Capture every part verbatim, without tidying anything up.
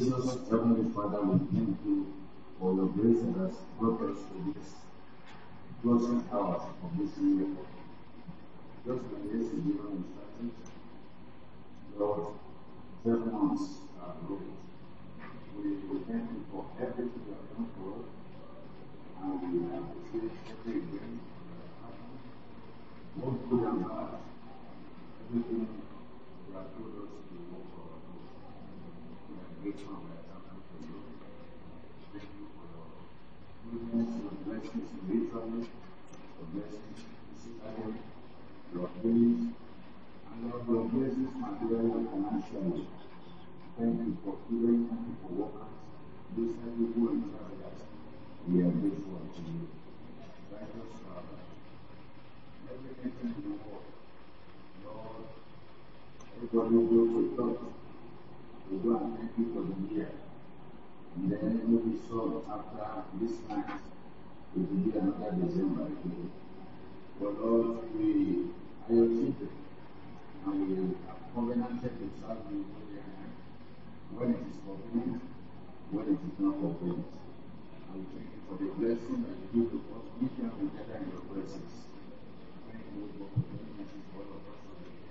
Gracious Heavenly Father, we thank you for your grace that has brought us to this closing hours of this year. Just like yesterday when we started, Lord, twelve months are closed. We thank you for everything you have done for us, and we appreciate every event that has happened, both good and bad, everything you have told us to work for our good. We are grateful and we are thankful for you. Thank you for your goodness, your blessings spiritually, your blessings physically, your healings, and Lord, your blessings materially and financially. Thank you for healing, thank you for workers, those people and travelers. We are grateful to you. Righteous Father, everything in the world, Lord, everybody will go to church. We go and thank you for the year. And then when we saw after this night, it will be another December again. But Lord, we are your children, and we have covenanted to serve you day and night. When it is convenient, when it is not convenient. And we thank you for the blessing that you give to us each time we gather in your presence. Thank you for the blessings for all of us.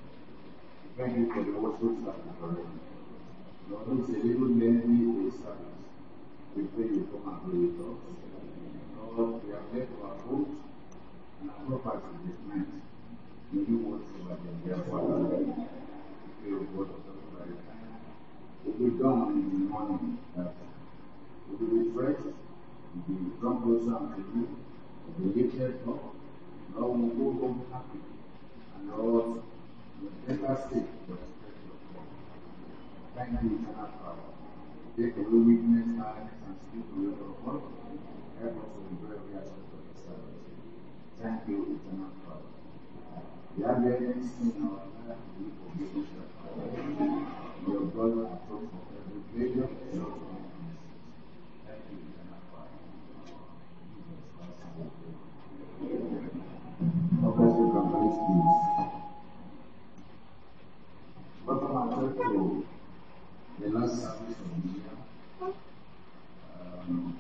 Thank you for the worship service already. Lord, it's a little lengthy day service. We pray you come and be with us. Lord, we have left our homes and our property this night. May you watch over them. Therefore, we pray your word of God by the time. It will be done in the morning. That we will be fresh. We will be drawn closer to you. We will be lifted up. Lord, we will go home happy. And Lord, we will take us safe for the spirit of God. Thank you, eternal Father. Take away weakness, tiredness, and speak the word of God. Help us to enjoy every aspect of the service. Thank you, eternal Father. We have any sin in our life, we forgive us. Your God approach for every failure, your kindness. Thank you, eternal Father. Okay, so can please please. Welcome ourselves to the last service of the year. Um,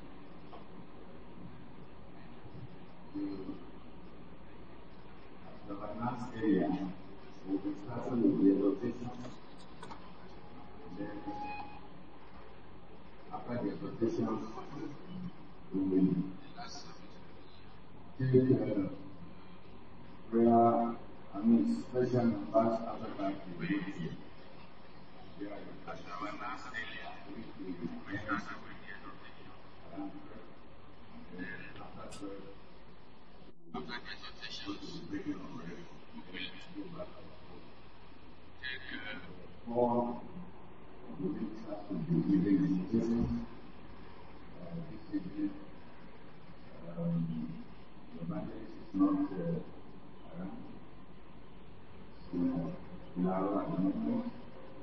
the, the last area will be starting with the rotation. Then, after the rotation, we will take uh, prayer, I mean, special numbers after that. We will do. Yeah, that's the last area. We will start with the rotation. And then, after twelve, after the rotation, we will break it on break. We will go back to take uh, four. We will start with the giving invitations. Uh, this evening, um, the evangelist is not uh, around. So, Lara at the moment.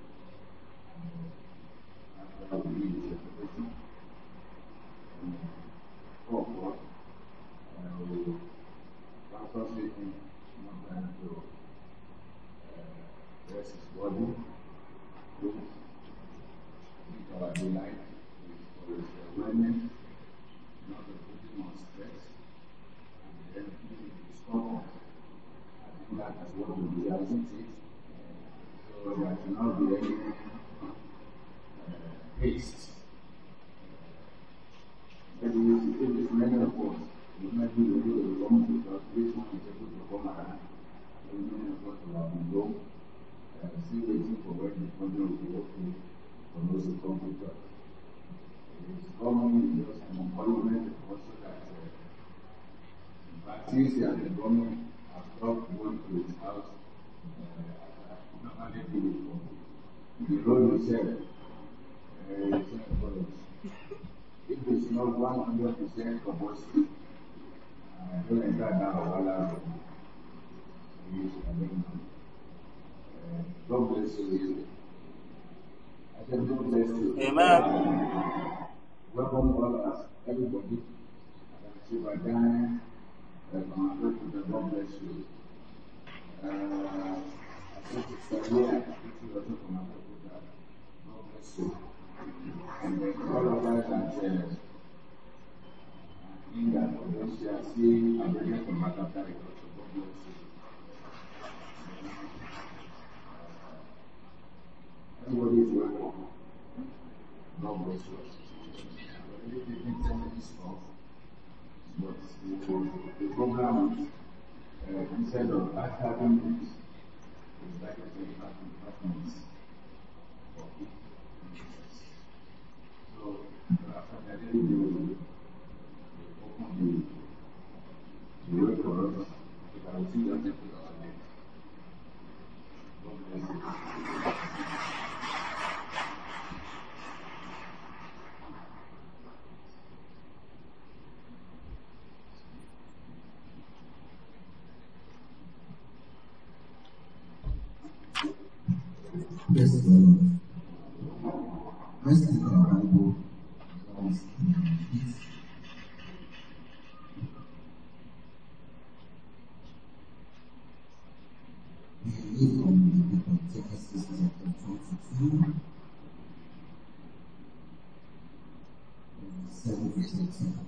Uh, after we leave the presentation, um, four o'clock, uh, we will pastor speaking, more time to uh, rest his body. Look at our delight for his awareness, not the putting on stress, and then stop. I think that is what we do, isn't it? So there should not be any uh, haste. But it is, it is many of us. It might be able to come because this one is able to come around. So many of us will have been low, uh, still waiting for when the body will be okay for those who come to church. It is coming just an encouragement also that uh, Baptists and the government have stopped going to his house. Uh, normally do it for the road itself. Uh, it's encouraged. If it's not one hundred percent compulsory, I don't enter that Wala. God bless you. I said, God bless you. Amen. Welcome all us, everybody. I can see by Ghana, God bless you. Uh, I said, Sister Leah, I think you also from Africa. God bless you. at uh, in that potential, see, I'm ready for my after the God bless you. Everybody is welcome. God bless you. We're already taking ten minutes off, but the, the program is uh, instead of having minutes, it's like a twenty-five minutes. So, after that, we will open the, the way for us. We can see that people are there. God bless you. Yes, Lord. Let's take our Bible. We read from the book of Genesis chapter twenty-two, seven to sixteen.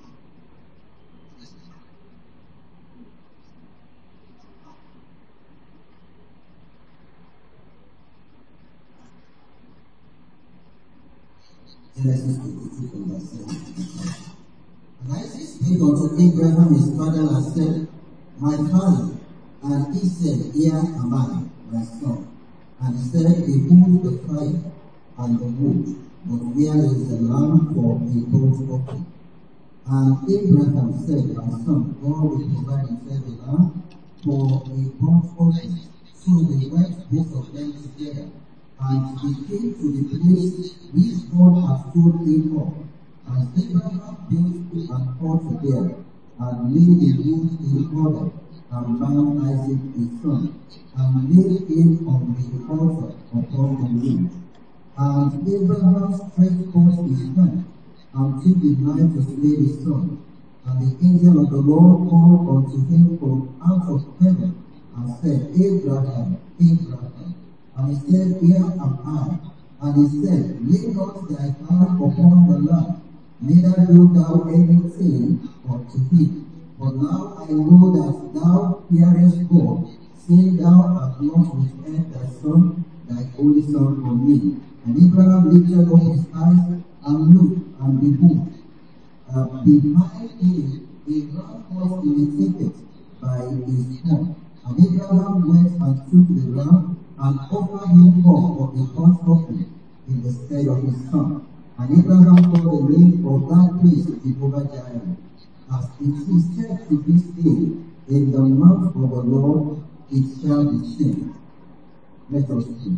Genesis twenty-two from verse seven to eighteen. And Isaac spake unto Abraham his father and said, My father. And he said, Here am I, my son. And he said, Behold the fire and the wood, but where is the lamb for a burnt offering? And Abraham said, My son, God will provide himself a lamb for a burnt offering. So they went both of them together. And they came to the place which God had told him of. And Abraham built an altar there, and laid the wood in order, and bound Isaac his son, and laid him on the altar upon the wood. And Abraham stretched forth his hand, and took the knife to slay his son. And the angel of the Lord called unto him from out of heaven, and said, Abraham, Abraham. And he said, Here am I. And he said, Lay not thy hand upon the land, neither do thou anything unto him. But now I know that thou fearest God, seeing thou hast not withheld thy son, thy only son, from me. And Abraham lifted up his eyes and looked, and behold, uh, behind him a ram was in a thicket by his horn. And Abraham went and took the ram, and offered him up for a burnt offering in the stead of his son. And Abraham called the name of that place Jehovah Jireh. As it is said to this day, in the mouth of the Lord it shall be changed. Let us pray.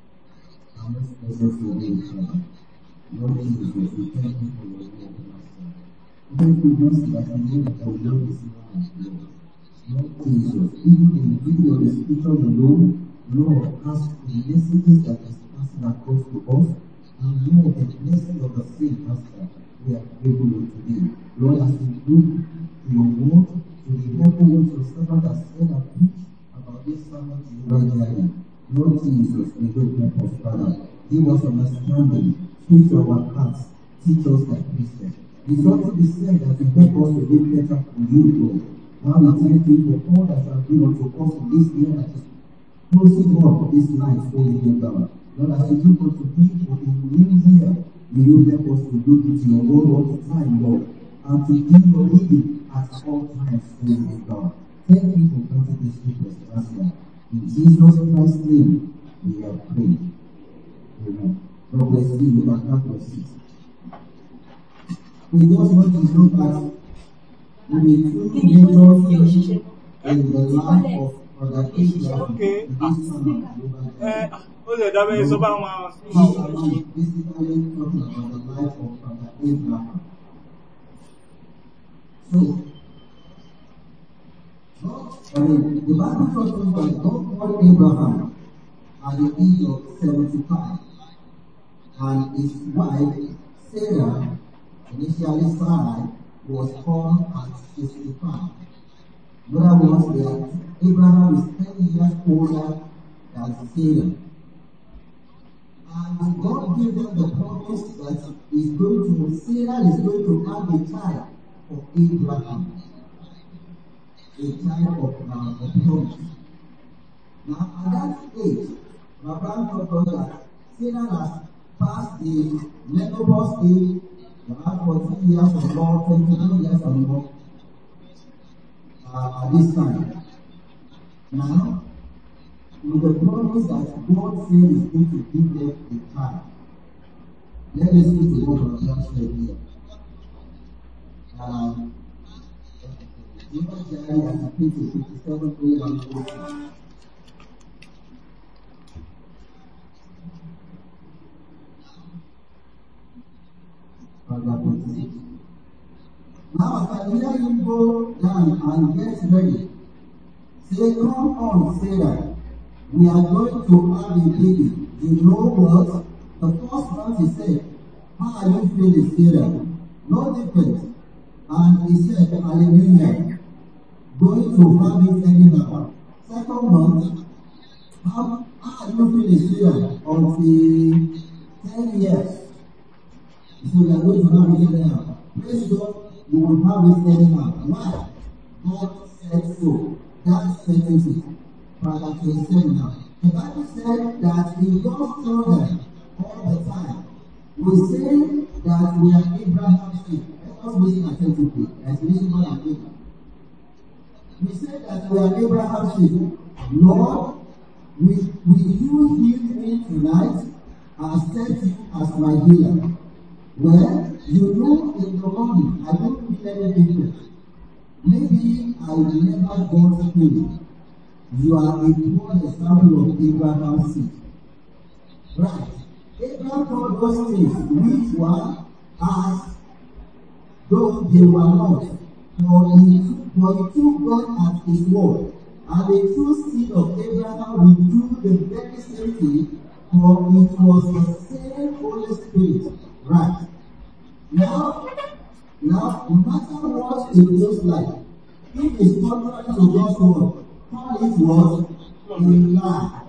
And let's bless your name, Father. Lord Jesus, we thank you for your word, Master. Thank you, Master, that you know that our Lord is alive, Lord. Lord Jesus, even in the video of the scripture alone, Lord, ask the messages that is passing across to us, and Lord, the blessing of the same Master, we are able to today. Lord, as we look to your word, to the helpful words your servant has said and preached about this sermon to you right here. Lord Jesus, we do help us, Father. Give us understanding, speak to our hearts, teach us like Christians. It's not to be said that you help us to live better for you, Lord. Now we thank you for all that you have given unto us in this year that is closing up this night, Holy God. Lord, as you do what to people in new year, may you help us to look into your word all the time, Lord, and to do your reading at all times, Holy God. Thank you for granting this request, Master. In Jesus Christ's name, we have prayed. Amen. God bless you. You can have your seat. We just want to look at the two major things in the life of Brother Abraham. Okay. This sermon Eh, ó lè dábẹ́ sọ bá wọn sí This wọn. sermon is basically talking about the life of Brother Abraham. So, I mean, the Bible tells us that God called Abraham at the age of seventy-five, and his wife, Sarah, initially Sarai, was called at sixty-five. In other words, that Abraham is ten years older than Sarah. And God gave them the promise that he is going to, Sarah is going to have a child of Abraham, a child of, uh, of promise. Now, at that age, Abraham told us that Sarah has passed the menopause age, you have fourteen years or more, twenty-one years or more uh, at this time. Now, with the promise that God said is going to give them a child. Let us see to what Abraham said here. Um, Jeremiah fifty-seven, one, two. Now I can hear you go down and get ready. Say, come on, Sarah. We are going to have a baby. You know what? The first one he said, how are you feeling, Sarah? No difference. And he said, hallelujah. Going to have it anyhow. Second month, how, how are you feeling, Sarah? Until ten years. So we are going to have it anyhow. Praise God, you will have it anyhow. Why? God said so. That settles it. Father twenty-seven now. The Bible said that in God's children all the time, we say that we are Abraham's seed. Let us listen attentively. As listen what I'm doing. We say that we are Abraham's seed. Lord, we, we you heal me tonight and set you as my healer. Well, you know in the morning I don't feel any different. Maybe I will never go through. You are a poor example of Abraham's seed. Right. Abraham called those things which were as though they were not. For he, for he took God at his word. And the true seed of Abraham will do the very same thing, for it was the same Holy Spirit. Right. Now, now, no matter what it looks like, if it's contrary to God's word, call it what? A lie.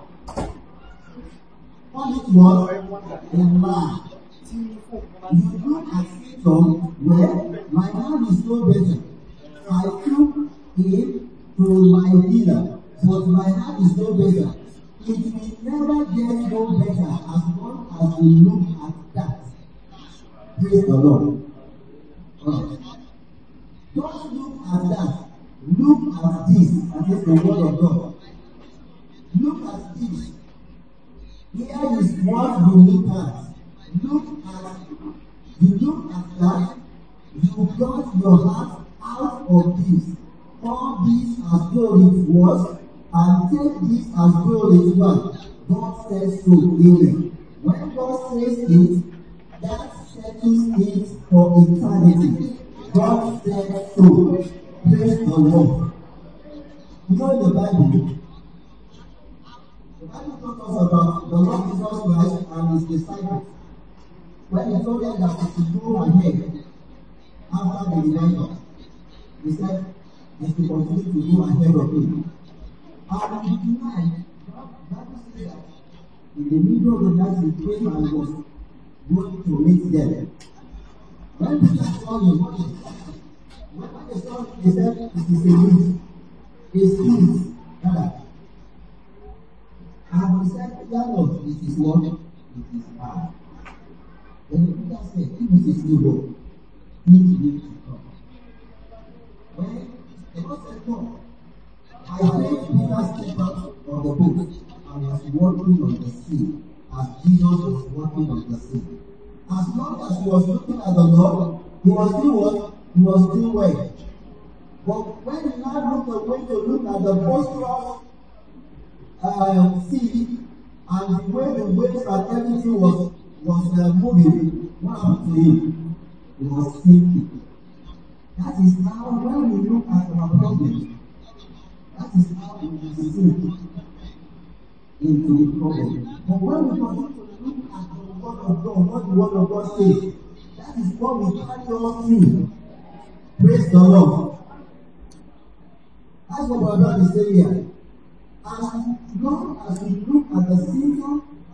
Call it what? A lie. You do a symptom where my hand is no better. I took him to my healer, but my hand is no better. It will never get no better as long as we look at that. Praise the Lord. Oh. Don't look at that. Look at this. That is the word of God. Look at this. Here is what you look at. Look at, you look at that. You got your heart out of this. Call this as though it was, and take this as though it was. God says so. Amen. When God says it, that settles it for eternity. God said so. Praise the Lord. You know the Bible. The Bible talks us about the Lord Jesus Christ and his disciples. When he told them that he should go ahead after the revival, he said he should continue to go ahead of him. And in the night, the Bible says that in the middle of the night he came and was going to meet them. When Peter saw him, what is that? When they saw him, they said, it is a leaf. A spirit. Rather. And he said, Peter, Lord, it is what? It is bad. Then Peter said, if it is evil, it will come. When the Lord said, no, I think Peter stepped out of the boat and was walking on the sea, as Jesus was walking on the sea. As long as he was looking at the Lord, he was doing what? He was doing well. But when he now looked away to look at the boisterous uh, sea and the way the waves and everything was was uh, moving, what happened to him? He was sinking. That is how when we look at our problems, that is how we will sink into the problem. But when we continue to look at the word of God, what the word of God says, that is what we carry on through. Praise the Lord. That's what our God is saying here. As long as we look at the symptom as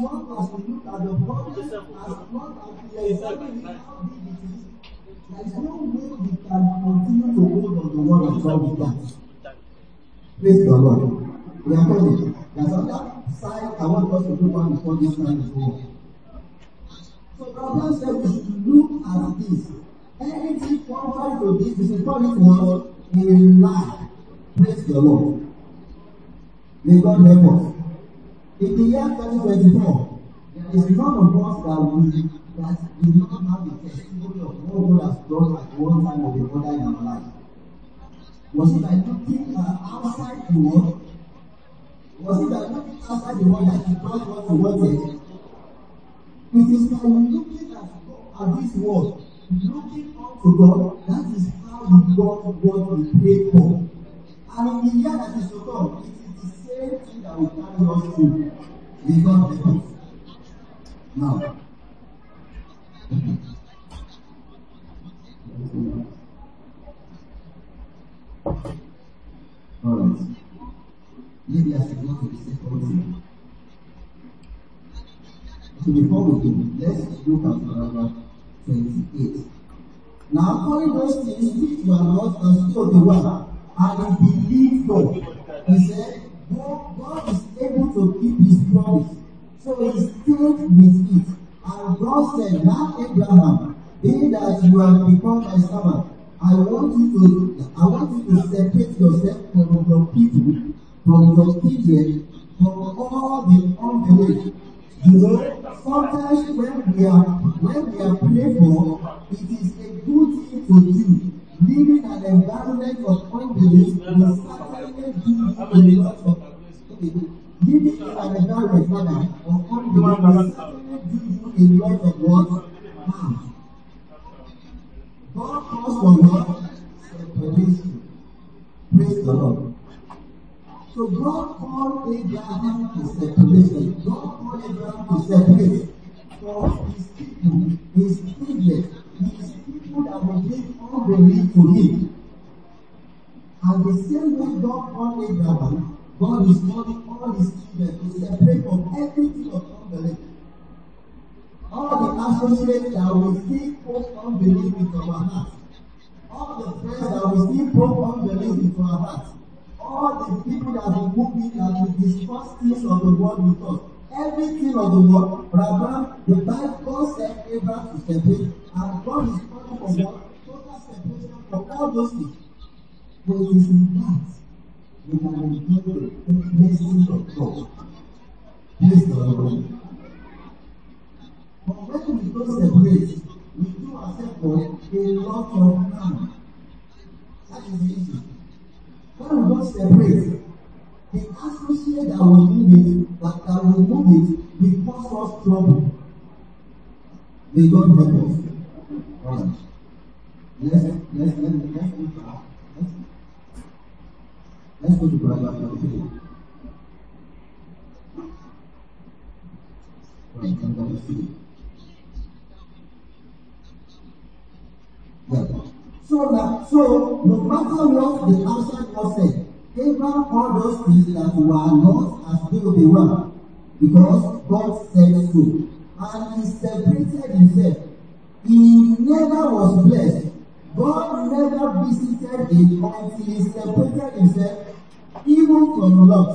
long as we look at the problem, as long as we examine how big it is, there is no way we can continue to hold on the word of God with that. Praise the Lord. We are coming. There's another side I want us to look on before this time is over. So God said we should look at this. Anything contrary to this, we should call it what? A lie. Praise the Lord. May God help us. In the year twenty twenty-four, there is none of us that we that do not have the testimony of what God has done at one time or the other in our life. Was it by looking uh, outside the world? Was it by looking outside the world that He brought what He wanted? It is by looking at, at this world, looking up to God, that is how we got what we prayed for. And in the year that is to come, it is the same thing that will carry us through. May God help us. Now, alright. Maybe I should go to the second thing. So before we do, let's look at paragraph twenty-eight. Now, calling those things which you are not as though they were, and he believed God. He said, God, God is able to keep His promise. So he stayed with it. And God said, now Abraham, being that you have become my servant, I want you to I want you to separate yourself from your people, from your kindred, from all the unbelief. You know, sometimes when we are when we are praying for, it is a good thing to do. Living an environment of unbelief will certainly do you a lot of okay. Living in an environment rather of unbelief will certainly do you a lot of what harm. God calls for what? Separation. Praise the Lord. So God called Abraham to separation. God called Abraham to separate from his people, his kindred, his people that will bring unbelief to him. And the same way God called Abraham, God is calling all his children to separate from everything of unbelief. All the associates that will still poke unbelief into our hearts. All the friends that will still poke unbelief into our hearts. All the people that will move in and will discuss things of the world with us. Everything of the world, Abraham, the Bible said Abraham to separate, and God is calling for what? Total separation from all those things. But it is in that we can enjoy the blessings of God. Praise the Lord. But when we don't separate, we do ourselves for a lot of harm. That is the issue. When we don't separate, the associate that will move it, that, that will move it, will cause us trouble. May God help us. Alright. Let's let's let's let's go to let's, let's go to paragraph twenty-three. Right, I'm going to see. Yeah. So that so no matter what the outside world said, Abraham called those things that were not as though they were, because God said so. And he separated himself. He never was blessed. God never visited him until he separated himself, even from Lot.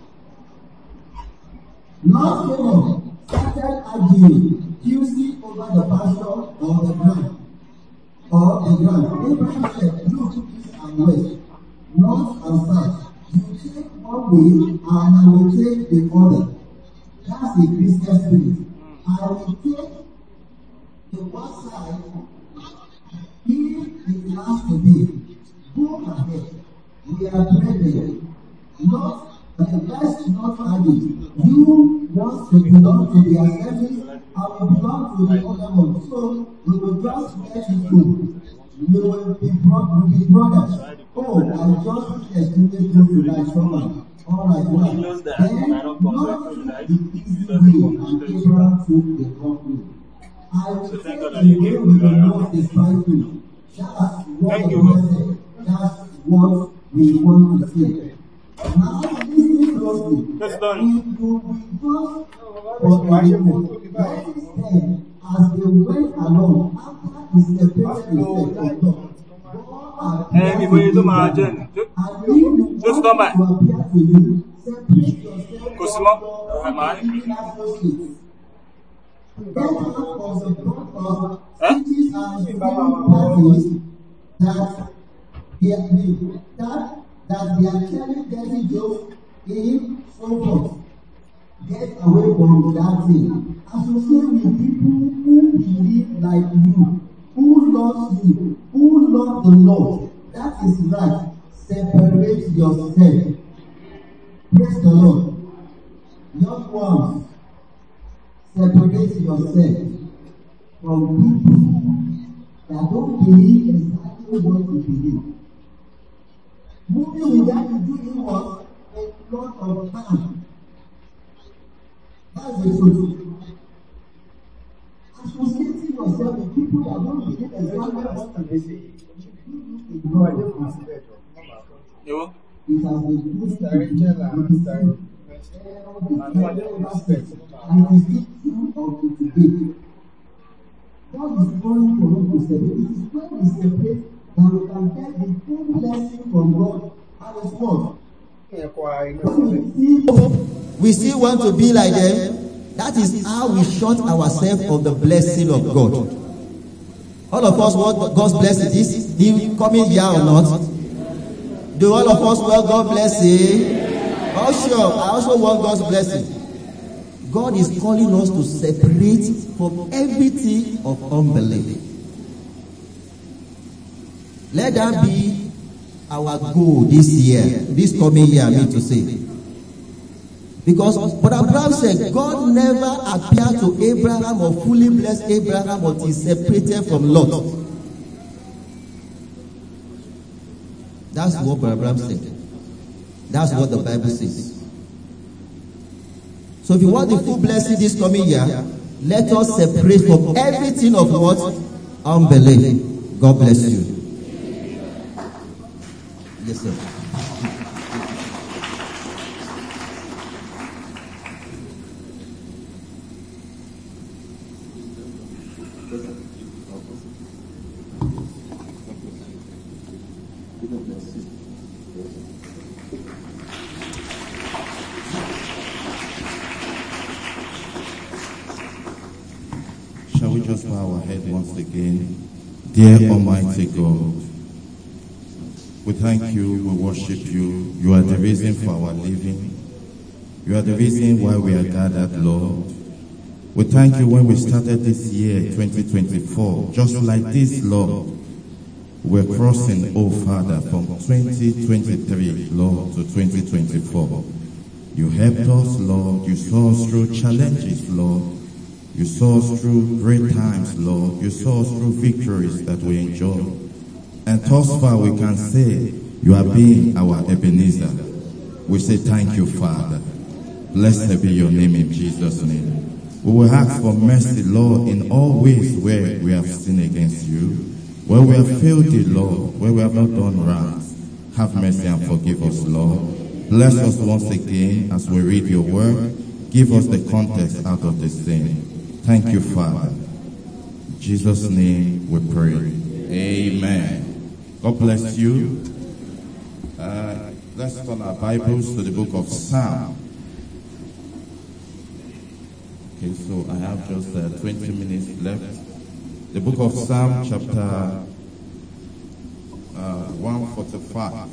Lot came up, started arguing, Q C over the pasture or the ground. Or the ground. Abraham said, look, east and west, north and south. You take one way and I will take the other. That's the Christian spirit. I will take the one side. If it has to be, go ahead. We are brethren. Not, uh, let's not argue. You want to belong to the assembly, I will belong to the other one. So we will just let it go. We will be, bro- will be brothers. Oh, I just explained to you like someone. Alright, well, then not the easy way and Abraham took the wrong way. I will take the way we will not despise you. That's what the Lord said. That's what we want to say. Now, listen closely. That's done. If you will just for a living. Then, as they went along, after he separated himself from God, God appeared to them, and if you want to appear to you, separate yourself from all the associates. Get out of the front of cities and different parties that they are that that they are telling dirty jokes in so forth. Get away from that thing. Associate with people who believe like you, who love you, who love the Lord. That is right. Separate yourself. Praise the Lord. Young ones, separate yourself from people that don't believe exactly what you believe. Moving without you doing what? A lot of time. That's the truth. Associating yourself with people that don't believe exactly what you say. No, I don't consider it. It has been good to and it is the truth of today. God is calling for us to separate. It is when we separate that we can get the full blessing from God and His word. We still want to be like them. That is how we shut ourselves of the blessing of God. All of us want God's blessing this the coming year or not? Do all of us want God's blessing? Oh sure, I also want God's blessing. God is calling us to separate from everything of unbelief. Let that be our goal this year, this coming year, I mean to say. Because but Abraham said, God never appeared to Abraham or fully blessed Abraham until he separated from Lot. That's what Abraham said. That's what the Bible says. So if you want the full blessing this coming year, let us separate from everything of what? Unbelief. God bless you. Yes, sir. Shall we just bow our head once again? Dear Almighty God, we thank you, we worship you. You are the reason for our living. You are the reason why we are gathered, Lord. We thank you when we started this year, twenty twenty-four, just like this, Lord. We're crossing, oh Father, from twenty twenty-three, Lord, to twenty twenty-four. You helped us, Lord. You saw us through challenges, Lord. You saw us through great times, Lord. You saw us through victories that we enjoyed. And thus far we can say, you are being our Ebenezer. We say thank you, Father. Blessed be your name in Jesus' name. We will ask for mercy, Lord, in all ways where we have sinned against you, where we have failed you, Lord, where we have not done right. Have mercy and forgive us, Lord. Bless us once again as we read your word. Give us the context out of this thing. Thank you, Father. In Jesus' name we pray. Amen. God bless you. Uh, let's turn our Bibles to the book of Psalm. Okay, so I have just uh, twenty minutes left. The book of Psalm, chapter uh, one forty-five.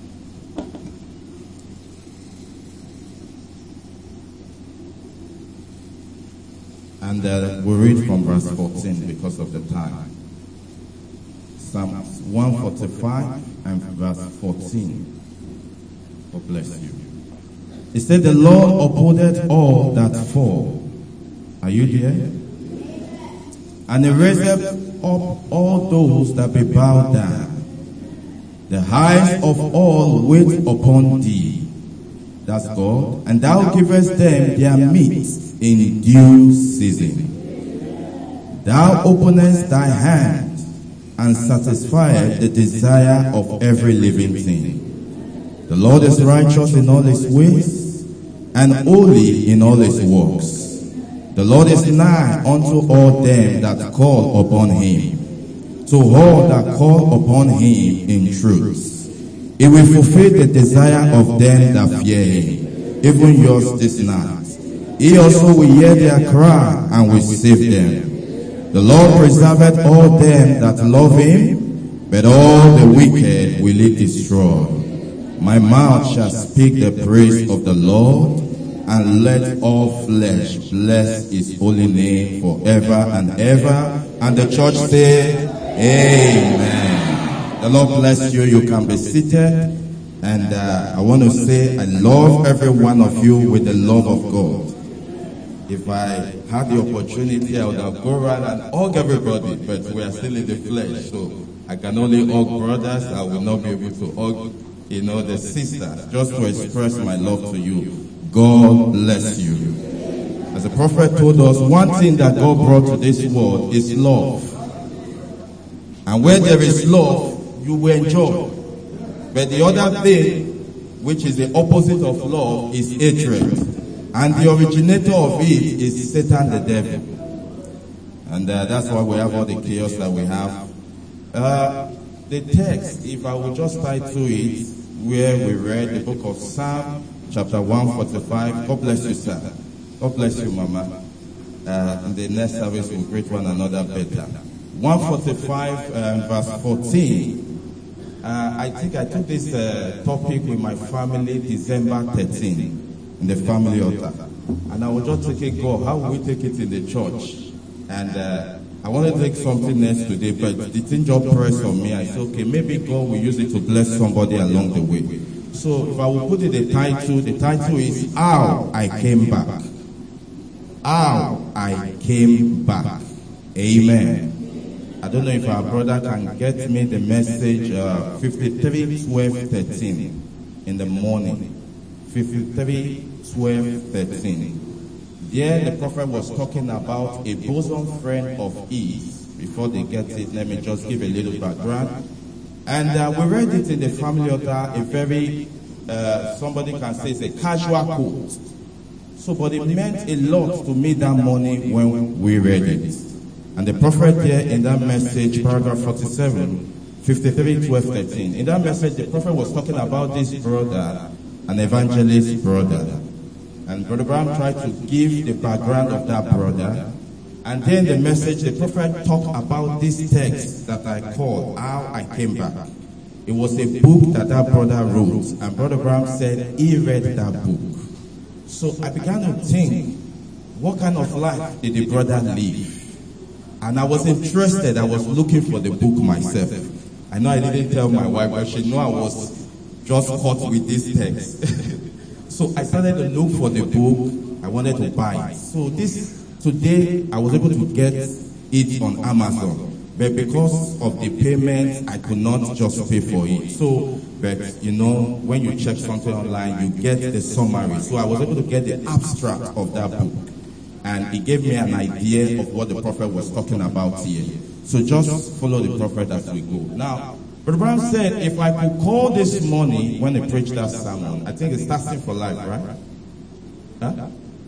And uh, we'll read from verse fourteen because of the time. Psalm one forty-five and verse fourteen. God bless you. It said, the Lord upholdeth all that fall. Are you there? And he raiseth up all those that be bowed down. The eyes of all wait upon thee. That's God. And thou givest them their meat in due season. Thou openest thy hand and satisfieth the desire of every living thing. The Lord is righteous in all his ways and holy in all his works. The Lord is nigh unto all them that call upon him, to all that call upon him in truth. He will fulfill the desire of them that fear him, even yours this night. He also will hear their cry and will save them. The Lord preserveth all them that love him, but all the wicked will he destroy. My mouth shall speak the praise of the Lord, and let all flesh bless his holy name forever and ever. And the church say, Amen. The Lord bless you. You can be seated. And uh, I want to say I love every one of you with the love of God. If I had the opportunity, I would have gone around and hug everybody, but we are still in the flesh, so I can only hug brothers. I will not be able to hug, you know, the sisters, just to express my love to you. God bless you. As the prophet told us, one thing that God brought to this world is love. And where there is love, you will enjoy. But the other thing, which is the opposite of love, is hatred. And the originator of it is Satan the devil. And uh, that's why we have all the chaos that we have. Uh, the text, if I will just tie to it, where we read the book of Psalm, chapter one forty-five. God bless you, sir. God bless you, Mama. Uh, in the next service, we'll greet one another better. one forty-five, um, verse fourteen. Uh, I think I took this uh, topic with my family December thirteenth. In the family altar. And I was just thinking, God, how will we take it in the church? And uh, I want to take something else today, but the thing just pressed on me. I said, okay, maybe God will use it to bless somebody along the way. So if I will put it the title, the title is How I Came Back. How I Came Back. Amen. I don't know if our brother can get me the message uh, fifty-three, twelve, thirteen in the morning. fifty-three, twelve, thirteen. There the prophet was talking about a bosom friend of his. Before they get it, let me just give a little background. And uh, we read it in the family altar, a very, uh, somebody can say it's a casual quote. So, but it meant a lot to me that morning when we read it. And the prophet there in that message, paragraph forty-seven, fifty-three, twelve, thirteen. In that message, the prophet was talking about this brother, an evangelist brother. And Brother Brown tried to give the background of that brother. And then the message, the prophet talked about this text that I call How I Came Back. It was a book that that brother wrote. And Brother Brown said he read that book. So I began to think, what kind of life did the brother live? And I was interested. I was looking for the book myself. I know I didn't tell my wife, but she knew I was just caught with this text. So I started to look for the book. I wanted to buy it. So this, today, I was able to get it on Amazon. But because of the payment, I could not just pay for it. So, but you know, when you check something online, you get the summary. So I was able to get the abstract of that book. And it gave me an idea of what the prophet was talking about here. So just follow the prophet as we go. Now, Brother Brown said, if I could call this morning when he preached that sermon, I think it's Starting for Life, right? Huh?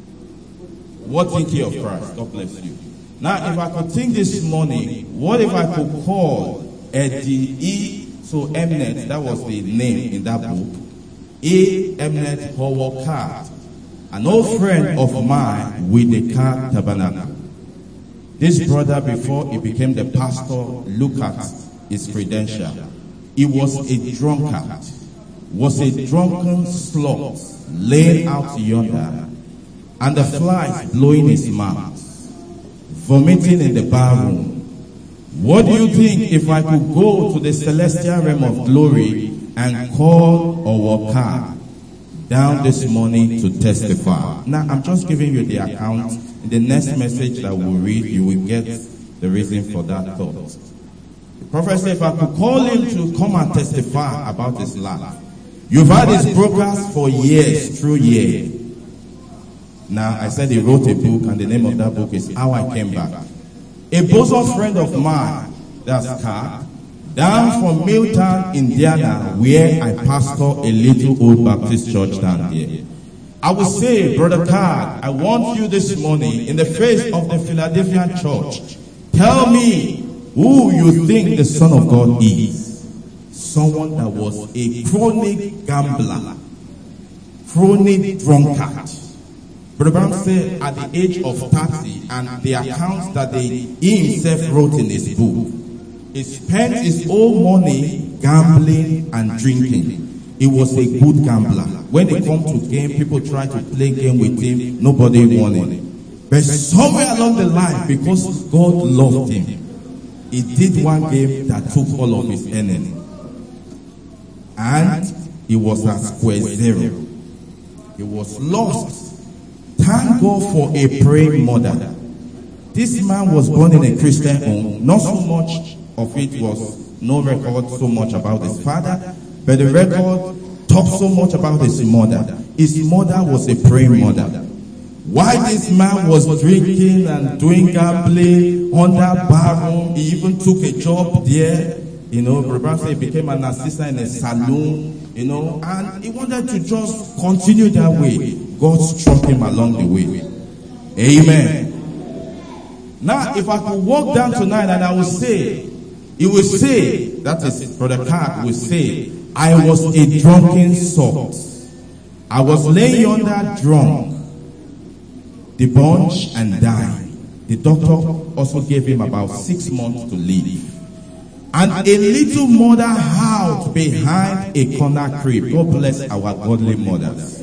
What think ye of Christ? God bless you. Now, if I could think this morning, what if I could call Eddie E. So Emnet, that was the name in that book. E. Emnet Howard Card, an old friend of mine with the Car Tabernacle. This brother, before he became the pastor, look at his credential. He was a drunkard, was a drunken sloth, laying out yonder, and the flies blowing his mouth, vomiting in the bar room. What do you think if I could go to the celestial realm of glory and call our car down this morning to testify? Now, I'm just giving you the account. In the next message that we'll read, you will get the reason for that thought. The prophet said, if I could call him to come and testify about his life. You've had his progress for years, through years. Now, I said he wrote a book, and the name of that book is How I Came Back. A bosom friend of mine, that's Car, down from Milltown, Indiana, where I pastor a little old Baptist church down there. I will say, Brother Card, I want you this morning in the face of the Philadelphian church, tell me who you think the Son of God is. Someone that was a chronic gambler, chronic drunkard. Brother Brown said at the age of thirty, and the accounts that they, he himself wrote in his book, he spent his whole money gambling and drinking. He was a good gambler. When they come to game, people try to play game with him. Nobody won it. But somewhere along the line, because God loved him, he did one game that took all of his earnings. And he was at square zero. He was lost. Thank God for a praying mother. This man was born in a Christian home. Not so much of it was no record so much about his father, but the record talks so much about his mother. His mother was a praying mother. While this man was drinking and doing gambling under barroom, he even took a job there. You know, Brother he became an assistant in a saloon, you know, and he wanted to just continue that way. God struck him along the way. Amen. Now, if I could walk down tonight and I would say, he will say, that is, Brother Card will say, I was a drunken sort. I was laying under drunk, debauched and dying. The doctor also gave him about six months to live. And a little mother howled behind a corner crib. God bless our godly mothers.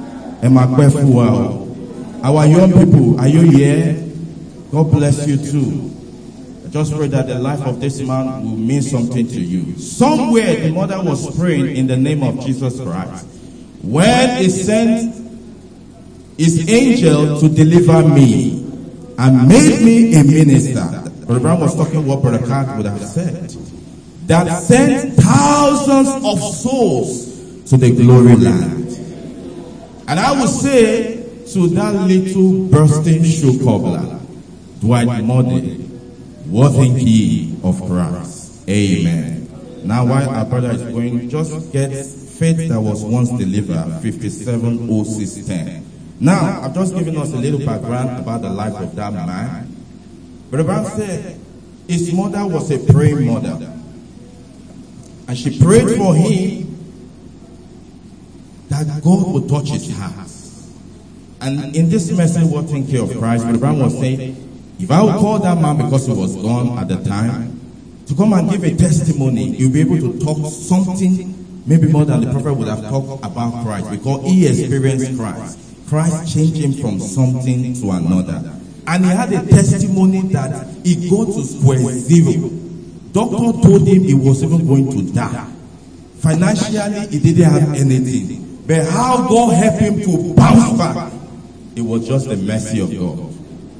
Our young people, are you here? God bless you too. I just pray that the life of this man will mean something to you. Somewhere the mother was praying in the name of Jesus Christ. When he sent his angel to deliver me and made me a minister. Brother Brown was talking what Brother Card would have said. That sent thousands of souls to the glory land. And I would say to that little bursting shoe cobbler, Dwight Moody, what think ye of Christ? Amen. Now while our brother is going, just get faith that was once delivered, fifty-seven oh six ten. Now, I've just given us a little background about the life of that man. Brother Brown said his mother was a praying mother. And she prayed for him that God would touch his heart. And in this message, what think you of Christ? Brother Brown was saying, if I would call that man because he was gone at the time, to come and give a testimony, he'll be able to talk something, maybe more than the prophet would have talked about Christ, because he experienced Christ. Christ changed him from something to another. And he had a testimony that he got to square zero. Doctor told him he was even going to die. Financially, he didn't have anything. But how God helped him to bounce back, it was just the mercy of God.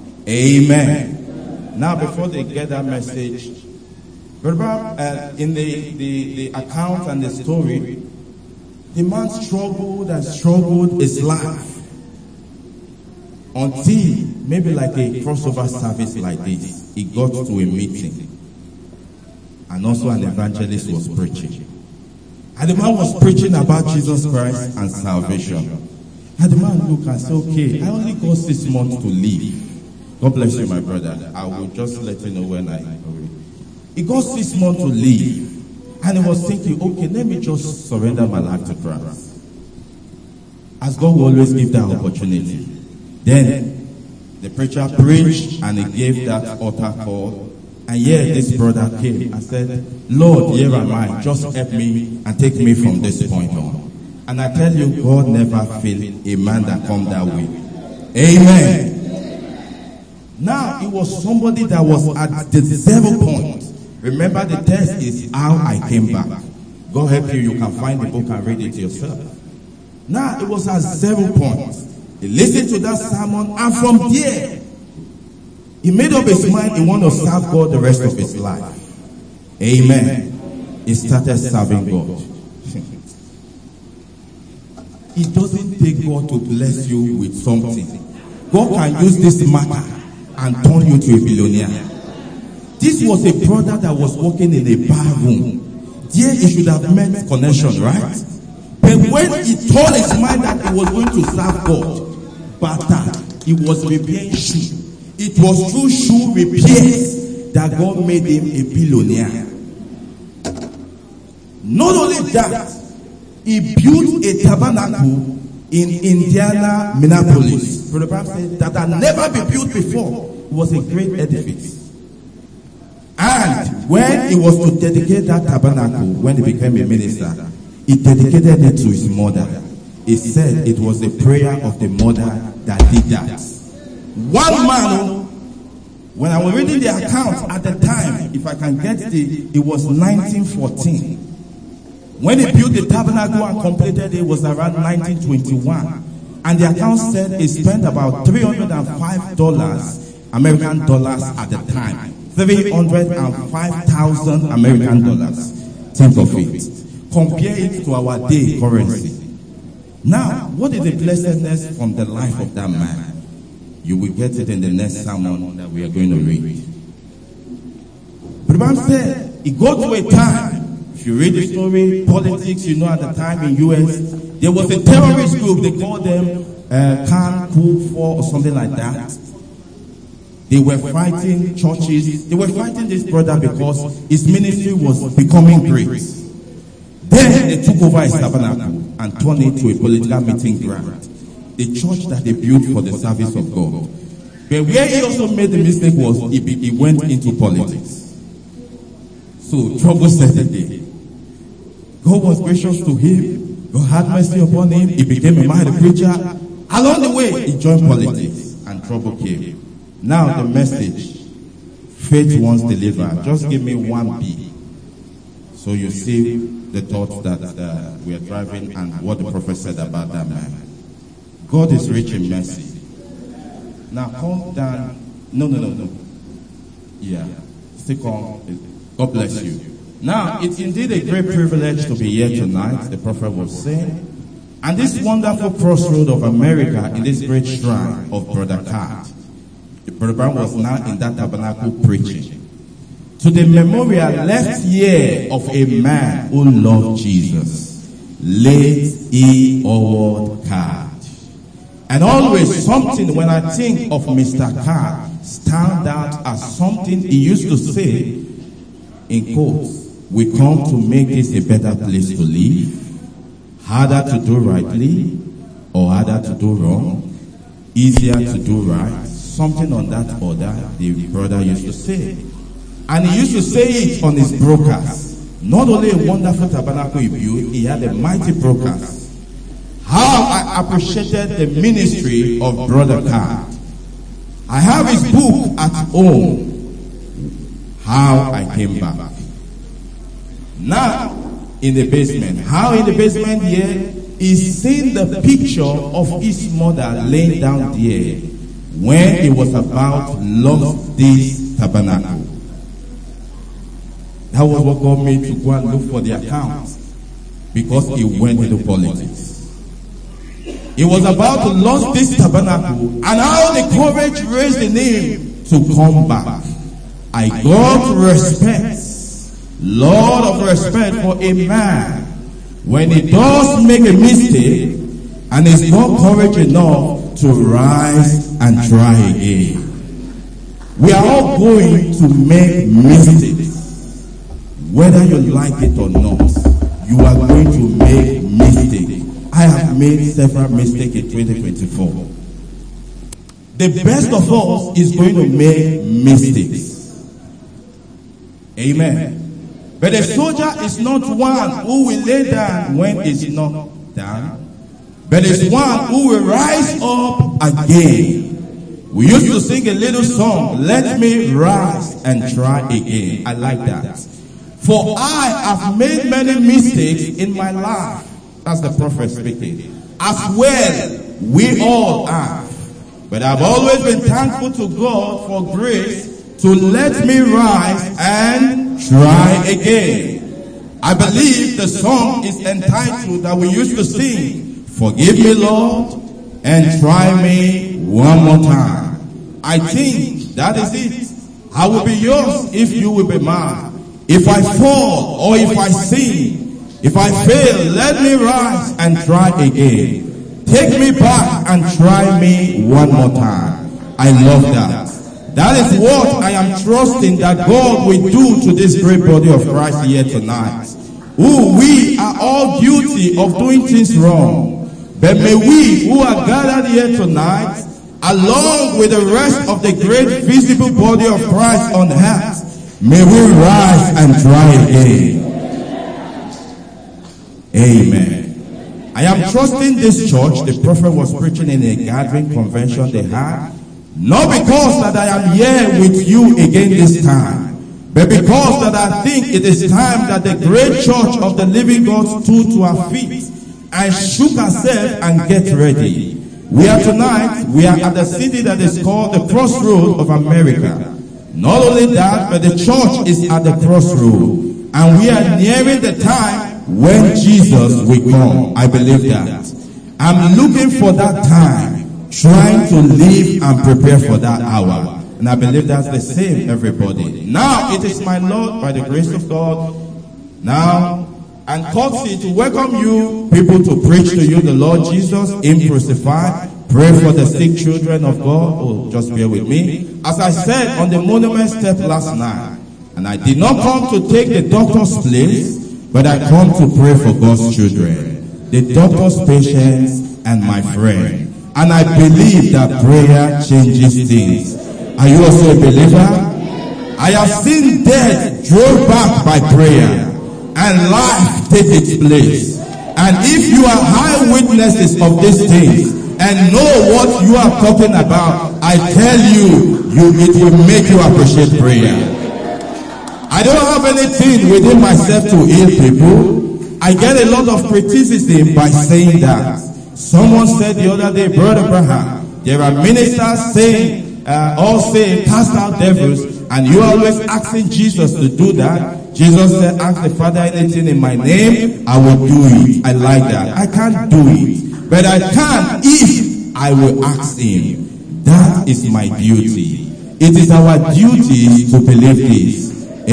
Amen. Now, before they get that message, uh, in the, the, the account and the story, the man struggled and struggled his life until maybe like a crossover service like this, he got to a meeting. And also an evangelist was preaching. And the man was preaching about Jesus Christ and salvation. And the man looked and said, okay, I only got six months to live. God bless you, my brother. I will just let you know when I... He got six months to live. And he was thinking, okay, let me just surrender my life to Christ. As God will always give that opportunity. Then, the preacher preached and he gave that altar call. And yet this brother came and said, Lord, here am I, just help me and take me from this point on. And I tell you, God never failed a man that come that way. Amen. Now, it was somebody that was at the zero point. Remember, the text is how I came back. God help you, you can find the book and read it yourself. Now, it was at zero point. He listened to that sermon, and from there, he made up his mind he wanted to serve God the rest of his life. Amen. He started serving God. It doesn't take God to bless you with something. God can use this matter and turn you to a billionaire. This was a brother that was working in a bar room. There he should have met connection, right? But when he told his mind that he was going to serve God, but that he was repairing shoe. It was through shoe repairs that God made him a billionaire. Not only that, he built a tabernacle in Indiana, Minneapolis. Brother Bram said that had never been built before. It was a great edifice. And when he was to dedicate that tabernacle, when he became a minister, he dedicated it to his mother. He said it was the prayer of the mother that did that. One man, when I was reading the account at the time, if I can get the, it was nineteen fourteen. When he built the tabernacle and completed it, it was around nineteen twenty-one. And the account said he spent about three hundred five dollars American dollars at the time. three hundred five thousand American dollars. Think of it. Compare it to our day currency. Now, what is the blessedness from the life of that man? You will get it in the next sermon that we are going to read. But Bram said, he got to a time. If you read the story, politics, you know at the time in U S, there was a terrorist group, they called them uh, Khan Ku four or something like that. They were fighting churches. They were fighting this brother because his ministry was becoming great. Then they took over his tabernacle and turned it to a political meeting ground. The church that they built for the service of God. But where he also made the mistake was he, he went into politics. So trouble settled in. God was gracious to him. God had mercy upon him. He became a mighty preacher. Along the way, he joined politics and trouble came. Now the message, faith once delivered. Just give me one B. So you see the thoughts that uh, we are driving and what the prophet said about that man. God is rich in mercy. Now come down. No, no, no, no. Yeah. Stick on. God bless you. Now, it's indeed a great privilege to be here tonight, the prophet was saying. And this wonderful crossroad of America in this great shrine of Brother Card. Brother Brown was now in that tabernacle preaching. To the memorial left here of a man who loved Jesus. Late E. Howard Card. And always something, when I think of Mister Card, stand out as something he used to say, in quotes, we come to make this a better place to live, harder to do rightly, or harder to do wrong, easier to do right, something on that order, the brother used to say. And he used to say it on his broadcast. Not only a wonderful tabernacle he built, he had a mighty broadcast. How I appreciated the ministry of Brother Card. I have his book at home, How I Came Back. Now, in the basement. How in the basement here is seeing the picture of his mother laying down there when he was about to lost this tabernacle. That was what got me to go and look for the accounts, because he went into politics. He was about to lose this tabernacle, and how the courage raised in him to come back. I got respect, Lord of respect for a man when he does make a mistake and is not courage enough to rise and try again. We are all going to make mistakes. Whether you like it or not, you are going to make mistakes. I have made several mistakes in twenty twenty-four. The best of us is going to make mistakes. Amen. But a soldier is not one who will lay down when he's knocked down, but is one who will rise up again. We used to sing a little song, let me rise and try again. I like that. For I have made many mistakes in my life. That's the prophet speaking. As well, we all have. But I've always been thankful to God for grace to let me rise and try again. I believe the song is entitled that we used to sing, forgive me, Lord, and try me one more time. I think that is it. I will be yours if you will be mine. If I fall or if I sin, If I fail, let me rise and try again. Take me back and try me one more time. I love that. That is what I am trusting that God will do to this great body of Christ here tonight. Who we are all guilty of doing things wrong. But may we who are gathered here tonight, along with the rest of the great visible body of Christ on earth, may we rise and try again. Amen. I am trusting this church. The prophet was preaching in a gathering convention they had. Not because that I am here with you again this time, but because that I think it is time that the great church of the living God stood to her feet and shook herself and get ready. We are tonight, we are at the city that is called the Crossroad of America. Not only that, but the church is at the crossroad. And we are nearing the time when Jesus will come. I believe that. I'm looking for that time, trying to live and prepare for that hour. And I believe that's the same, everybody. Now, it is my Lord, by the grace of God, now, and courtesy to welcome you, people, to preach to you the Lord Jesus, Him crucified. Pray for the sick children of God. Oh, just bear with me. As I said on the monument step last night, and I did not come to take the doctor's place, but I come to pray for God's children, the doctor's patients, and my friend. And I believe that prayer changes things. Are you also a believer? I have seen death drove back by prayer, and life take its place. And if you are eyewitnesses of these things and know what you are talking about, I tell you, you it will make you appreciate prayer. I don't have anything within myself to heal people. I get a lot of criticism by saying that. Someone said the other day, Brother Abraham, there are ministers saying, uh, all saying, cast out devils, and you are always asking Jesus to do that. Jesus said, ask the Father anything in my name, I will do it. I like that. I can't do it, but I can if I will ask Him. That is my duty. It is our duty to believe this.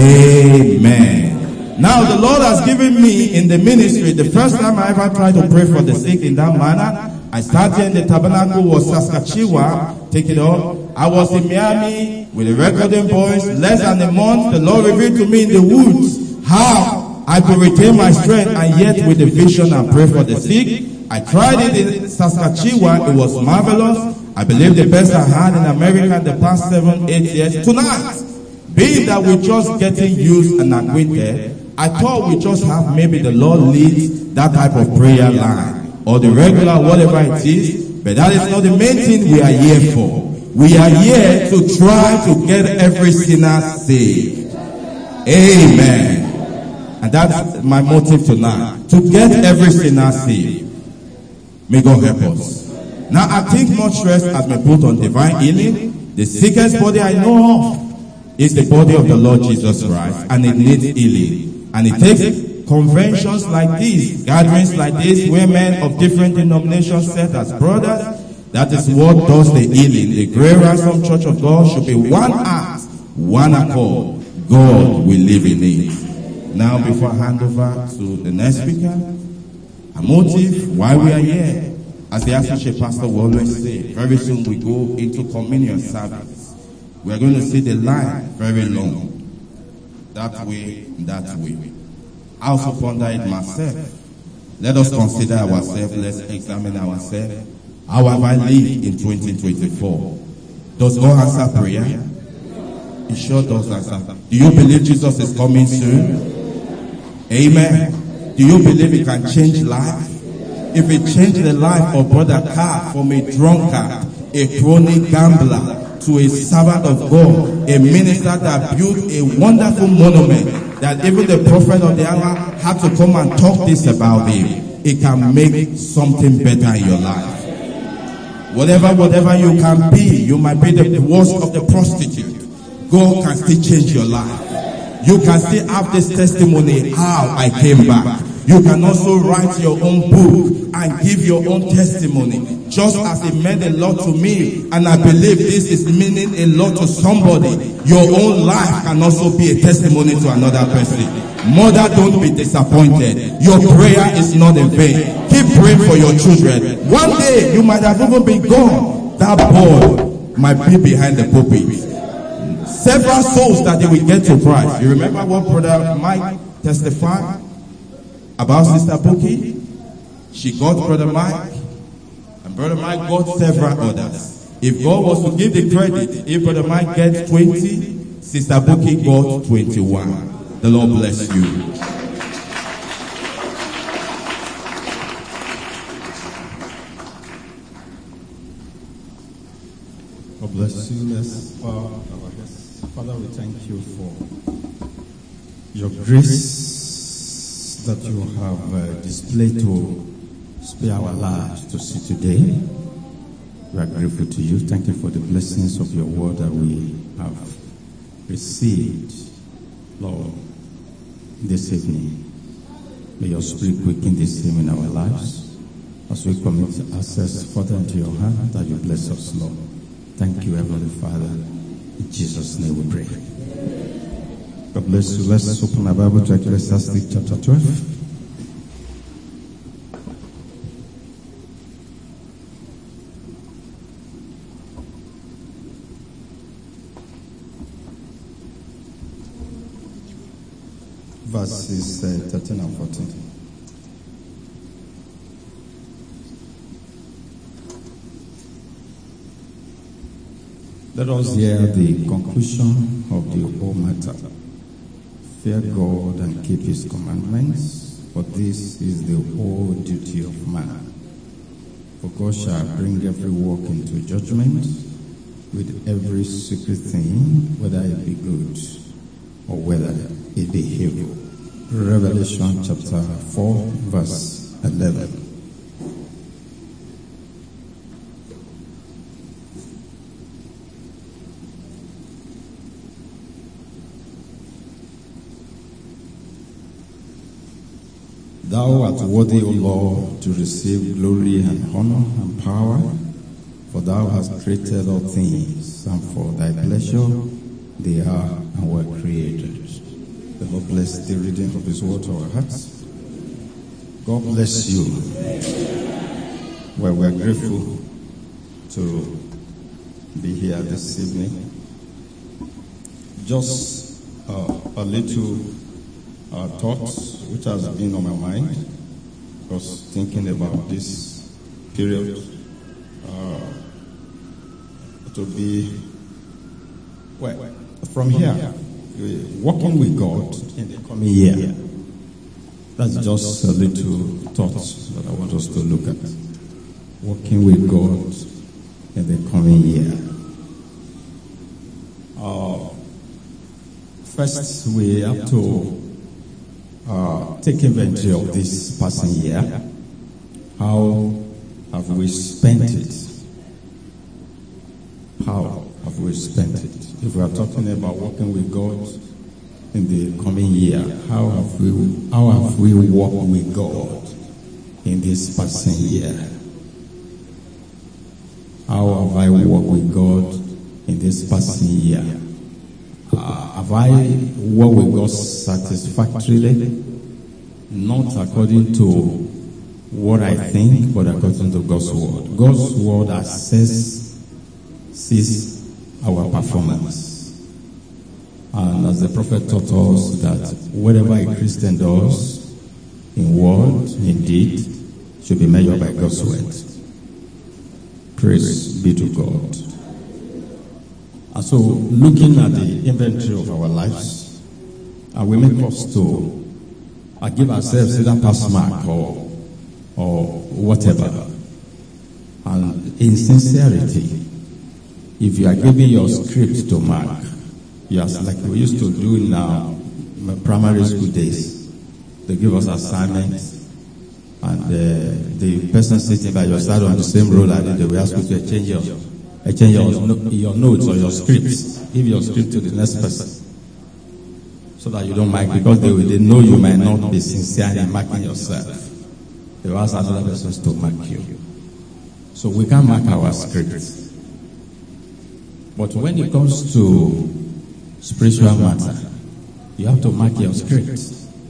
Amen. Now the Lord has given me in the ministry, the first time I ever tried to pray for the sick in that manner, I started in the tabernacle was Saskatchewan, take it up. I was in Miami with the recording boys, less than a month. The Lord revealed to me in the woods how I could retain my strength and yet with the vision and pray for the sick. I tried it in Saskatchewan. It was marvelous. I believe the best I had in America in the past seven, eight years. Tonight, being that we're just getting used and acquainted, I thought we just have maybe the Lord leads that type of prayer line or the regular whatever it is. But that is not the main thing we are here for. We are here to try to get every sinner saved. Amen. And that's my motive tonight. To get every sinner saved. May God help us. Now I think much stress has been put on divine healing. The sickest body I know of is the body of the Lord Jesus Christ. And it needs healing. And it takes conventions like this, gatherings like this, where men of different denominations set as brothers. That is what does the healing. The Great Ransom Church of God should be one heart, one accord. God will live in it. Now, before I hand over to the next speaker, a motive why we are here. As the associate pastor will always say, very soon we go into communion service. We are going to see the line very long. That way, that way. I also ponder it myself. Let us consider ourselves. Let's examine ourselves. How have I lived in twenty twenty-four? Does God answer prayer? He sure does answer. Do you believe Jesus is coming soon? Amen. Do you believe He can change life? If He changed the life of Brother Carr from a drunkard, a chronic gambler, to a servant of God, a minister that built a wonderful monument that even the prophet of the hour had to come and talk this about him, it can make something better in your life. Whatever, whatever you can be, you might be the worst of the prostitute. God can still change your life. You can still have this testimony, how I came back. You can also write your own book and give your own testimony. Just as it meant a lot to me, and I believe this is meaning a lot to somebody, your own life can also be a testimony to another person. Mother, don't be disappointed. Your prayer is not in vain. Keep praying for your children. One day, you might have even been gone. That boy might be behind the pulpit. Several souls that they will get to Christ. You remember what Brother Mike testified about Sister Bookie? She got Brother Mike, and Brother Mike got several others. If God was to give the credit, if Brother Mike gets twenty, Sister Bookie got twenty-one. The Lord bless you. God bless you. Let's bow our heads. Father, we thank you for your grace that you have uh, displayed to spare our lives to see today. We are grateful to you. Thank you for the blessings of your word that we have received, Lord, this evening. May your spirit quicken this thing in our lives as we commit ourselves further into your hand, that you bless us, Lord. Thank you, Heavenly Father. In Jesus' name we pray. God bless you. Let's open our Bible to Ecclesiastes chapter twelve. Verses uh, thirteen and fourteen. Let us hear the conclusion of the whole matter. Fear God and keep his commandments, for this is the whole duty of man. For God shall bring every work into judgment with every secret thing, whether it be good or whether it be evil. Revelation chapter four, verse eleven. Thou art worthy, O Lord, to receive glory and honor and power, for thou hast created all things, and for thy pleasure they are and were created. The Lord bless the reading of his word to our hearts. God bless you. Well, we're grateful to be here this evening. Just uh, a little uh, thoughts which has been on my mind. I was thinking about this period uh, to be, well, from here, walking with God in the coming year. That's just a little thought that I want us to look at. Walking with God in the coming year. Uh, first, we have to uh, take inventory of this passing year. How have we spent it? How have we spent it? If we are talking about walking with God in the coming year, how have we how have we walked with God in this passing year? How have I walked with God in this passing year? Uh, have I walked with God satisfactorily? Not according to what I think, but according to God's word. God's word assesses our performance. And as the prophet taught us that whatever a Christian does in word, in deed, should be measured by God's word. Praise be to God. And so, looking at the inventory of our lives, and we make us to uh, give ourselves either pass mark or, or whatever. And in sincerity, if you are giving your script to mark, yes, like we used to do in our primary school days, they give us assignments, and uh, the person sitting by your side on the same row, and they will ask you to exchange your, exchange your, your notes or your scripts. Give your script to the next person, so that you don't mark, because they, they know you might not be sincere in marking yourself. They will ask other persons to mark you. So we can mark our scripts. But when it comes to spiritual matter, you have to mark your script.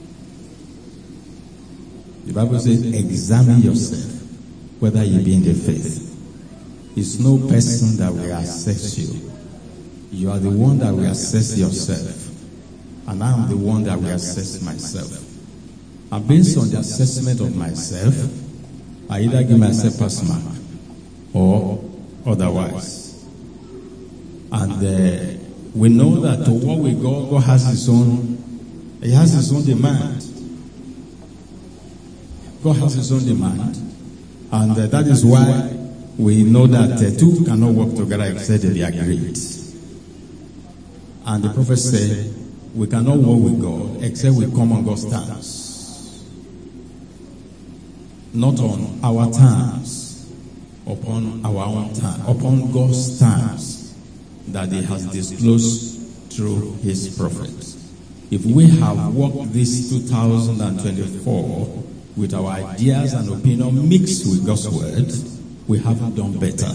The Bible says, examine yourself, whether you be in the faith. It's no person that will assess you. You are the one that will assess yourself. And I am the one that will assess myself. And based on the assessment of myself, I either give myself pass mark or otherwise. And uh, we know that to walk with God, God has his own, he has his own demand. God has his own demand. And uh, that is why we know that uh, two cannot work together except they are agreed. And the prophet said, we cannot walk with God except we come on God's terms. Not on our terms, upon our own terms, upon God's terms that he has disclosed through his prophets. If we have walked this two thousand twenty-four with our ideas and opinion mixed with God's word, we haven't done better.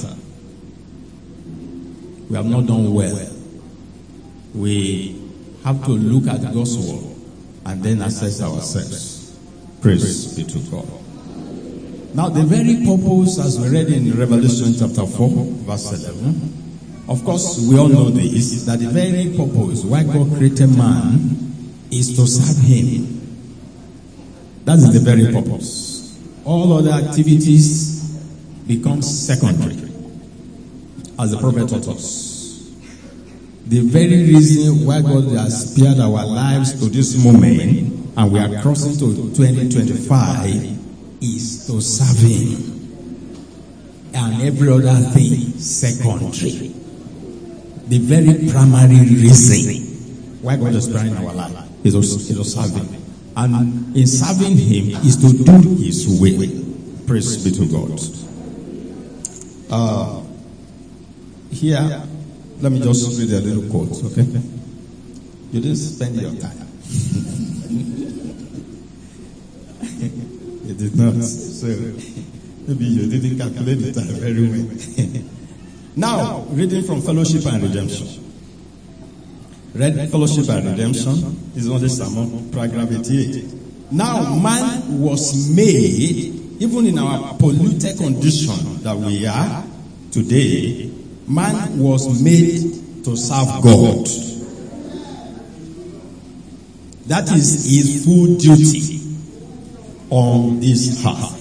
We have not done well. We have to look at God's word and then assess ourselves. Praise be to God. Now, the very purpose, as we read in Revelation chapter four, verse eleven, of course, we all know this, that the very purpose why God created man is to serve him. That is the very purpose. All other activities become secondary, as the prophet taught us. The very reason why God has spared our lives to this moment and we are crossing to twenty twenty-five is to serve him, and every other thing secondary. The very primary reason why God is sparing our life is to, to serve him, and in serving him is to do his will. Praise be to God. Uh, here, let me just read a little quote, okay? You didn't spend your time. You did not. So, maybe you didn't calculate the time very well. Now, reading from Fellowship and Redemption. Read Fellowship and Redemption is on the sermon, paragraph eighty-eight. Now, man was made, even in our polluted condition that we are today, man was made to serve God. That is his full duty on this earth.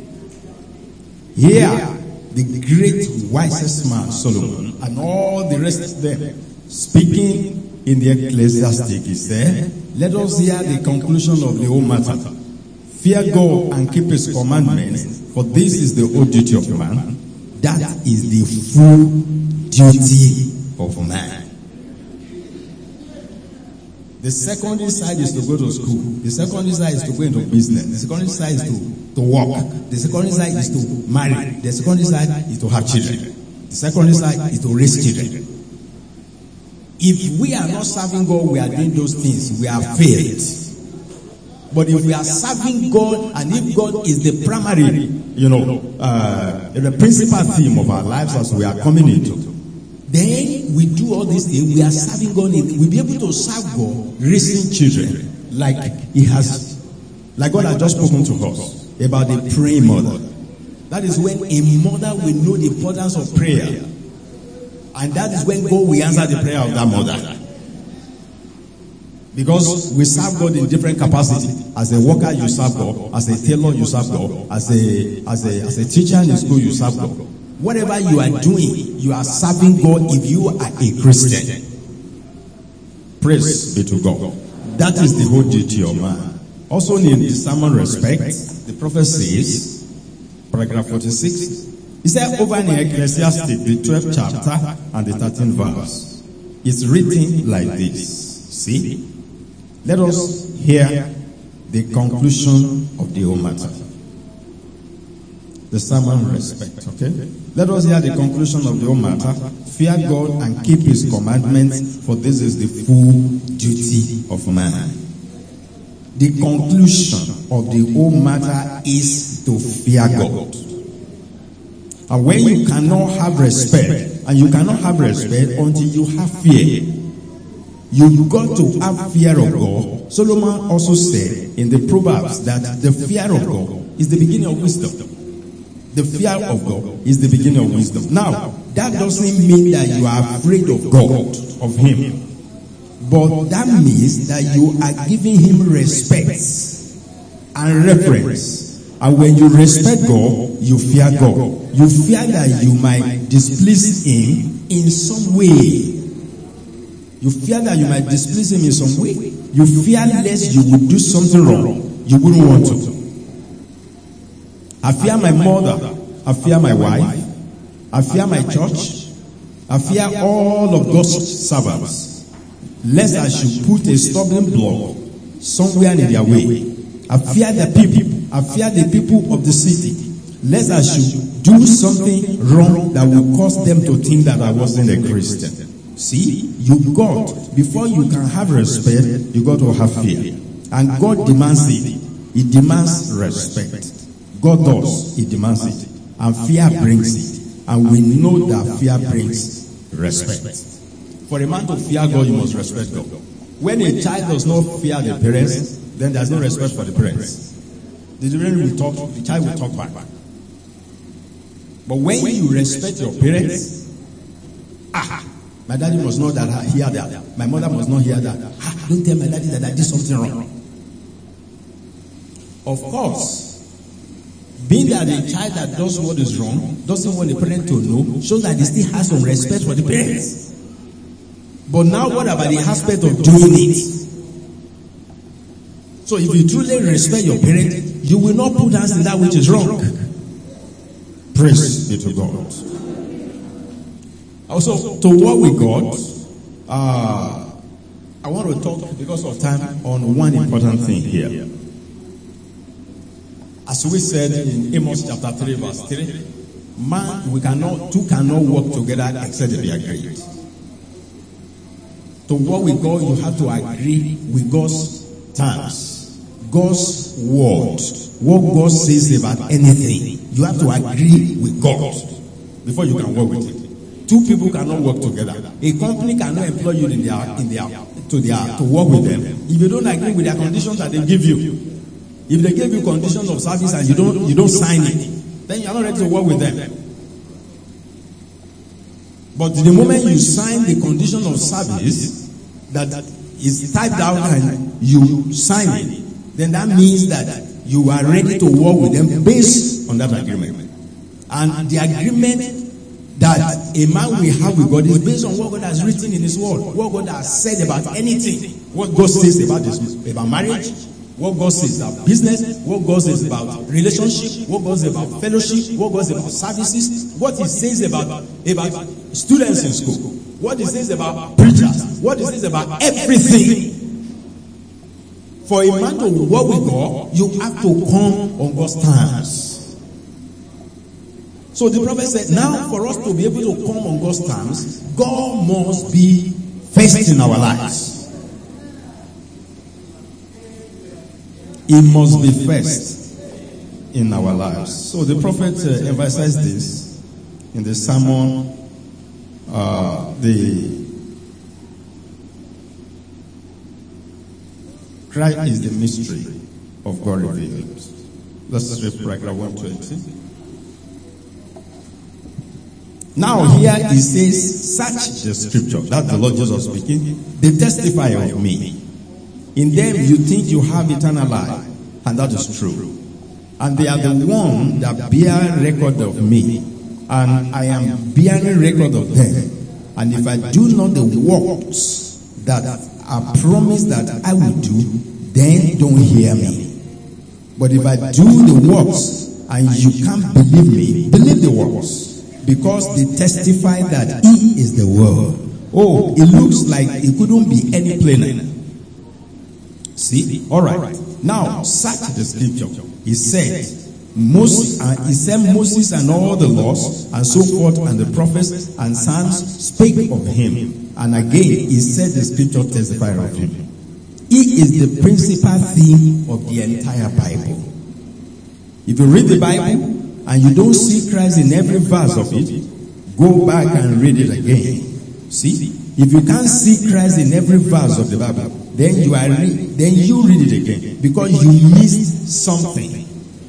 Here, the great wisest man, Solomon, and all the rest of them, speaking in the Ecclesiastic, he said, let us hear the conclusion of the whole matter. Fear God and keep his commandments, for this is the whole duty of man. That is the full duty of man. The secondary side is to go to school. The secondary side is to go into business. The secondary side is to, to work. The secondary side is to marry. The secondary side is to have children. The secondary side is to raise children. If we are not serving God, we are doing those things, we have failed. But if we are serving God, and if God is the primary, you know, uh, the principal theme of our lives as we are coming into, then we do all these things, we are serving God, we'll be able to serve God, raising children, like He has, like God has just spoken to us about the praying mother. That is when a mother will know the importance of prayer. And that is when God will answer the prayer of that mother. Because we serve God in different capacity. As a worker, you serve God. As a tailor, you serve God. As a as a as a teacher in school, you serve God. Whatever you are doing, you are serving God if you are a Christian. Praise be to God. That is the whole duty of man. Also in the sermon respect, the prophet says, paragraph forty-six, he said over in Ecclesiastic, the twelfth chapter and the thirteenth verse, it's written like this. See? Let us hear the conclusion of the whole matter. The sermon respect, okay? Let us hear the conclusion of the whole matter. Fear God and keep his commandments, for this is the full duty of man. The conclusion of the whole matter is to fear God. And when you cannot have respect, and you cannot have respect until you have fear. You've got to have fear of God. Solomon also said in the Proverbs that the fear of God is the beginning of wisdom. The fear of God is the beginning of wisdom. Now, that doesn't mean that you are afraid of God, of Him. But that means that you are giving Him respect and reverence. And when you respect God, you fear God. You fear that you might displease Him in some way. You fear that you might displease Him in some way. You fear lest you would do something wrong. You wouldn't want to. I fear my mother. I fear my wife. I fear my church. I fear all of God's servants. Lest I should put a stumbling block somewhere in their way. I fear the people. I fear the people of the city. Lest I should do something wrong that will cause them to think that I wasn't a Christian. See, you got, before you can have respect, you got to have fear. And God demands it. He demands respect. God does. He demands it. And fear brings it. And we know that fear brings respect. For a man to fear God, you must respect God. When a child does not fear the parents, then there's no respect for the parents. The children will talk, the child will talk back. But when you respect your parents, ah, my daddy must not that hear that. My mother must not hear that. Ah, don't tell my daddy that I did something wrong. Of course, being that a child that does what is wrong doesn't want the parent to know, shows that he still has some respect for the parents. But now what about the aspect of doing it? So if you truly respect your parent, you will not put hands in that which is wrong. Praise be to God. Also, to walk with God, uh, I want to talk, because of time, on one important thing here. As we said in Amos chapter three, verse three, man, we cannot, two cannot work together except they be agreed. To walk with God, you have to agree with God's terms, God's word, what God says about anything. You have to agree with God before you can work with it. Two people cannot work together. A company cannot employ you in their in their to their to work with them if you don't agree with their conditions that they give you. If they give you conditions of service and you don't you don't sign it, then you are not ready to work with them. But the moment you sign the condition of service that is typed out and you sign it, then that means that you are ready to work with them based on that agreement. And the agreement that a man will have with God is based on what God has written in His Word, what God has said about anything, what God says about this, about marriage, what God says about business, what God says about relationship, what God says about fellowship, what God says about services, what He says about, about students in school, what He says about preachers, what He says about everything. For a man to walk with God, you have to come on God's terms. So the prophet said, now for us to be able to come on God's terms, God must be first in our lives. He must be first in our lives. So the prophet uh, emphasized this in the sermon, uh, the Christ is the mystery of God revealed. Let's read paragraph one twenty. Now here he says, search the scripture. That's the Lord Jesus speaking. They testify of me. In them you think you have eternal life, and that is true. And they are the one that bear record of me, and I am bearing record of them. And if I do not the works that are promised that I will do, then don't hear me. But if I do the works and you can't believe me, believe the works, because they testify that He is the Word. Oh, it looks like it couldn't be any plainer. See? All right. Now, search the scripture. He said, Moses, uh, he said Moses and all the laws and so forth and the prophets and Psalms spake of Him. And again, he said the scripture testified of Him. He is the principal theme of the entire Bible. If you read the Bible and you don't see Christ in every verse of it, go back and read it again. See? If you can't see Christ in every verse of the Bible, then you are re- then you read it again because you missed something.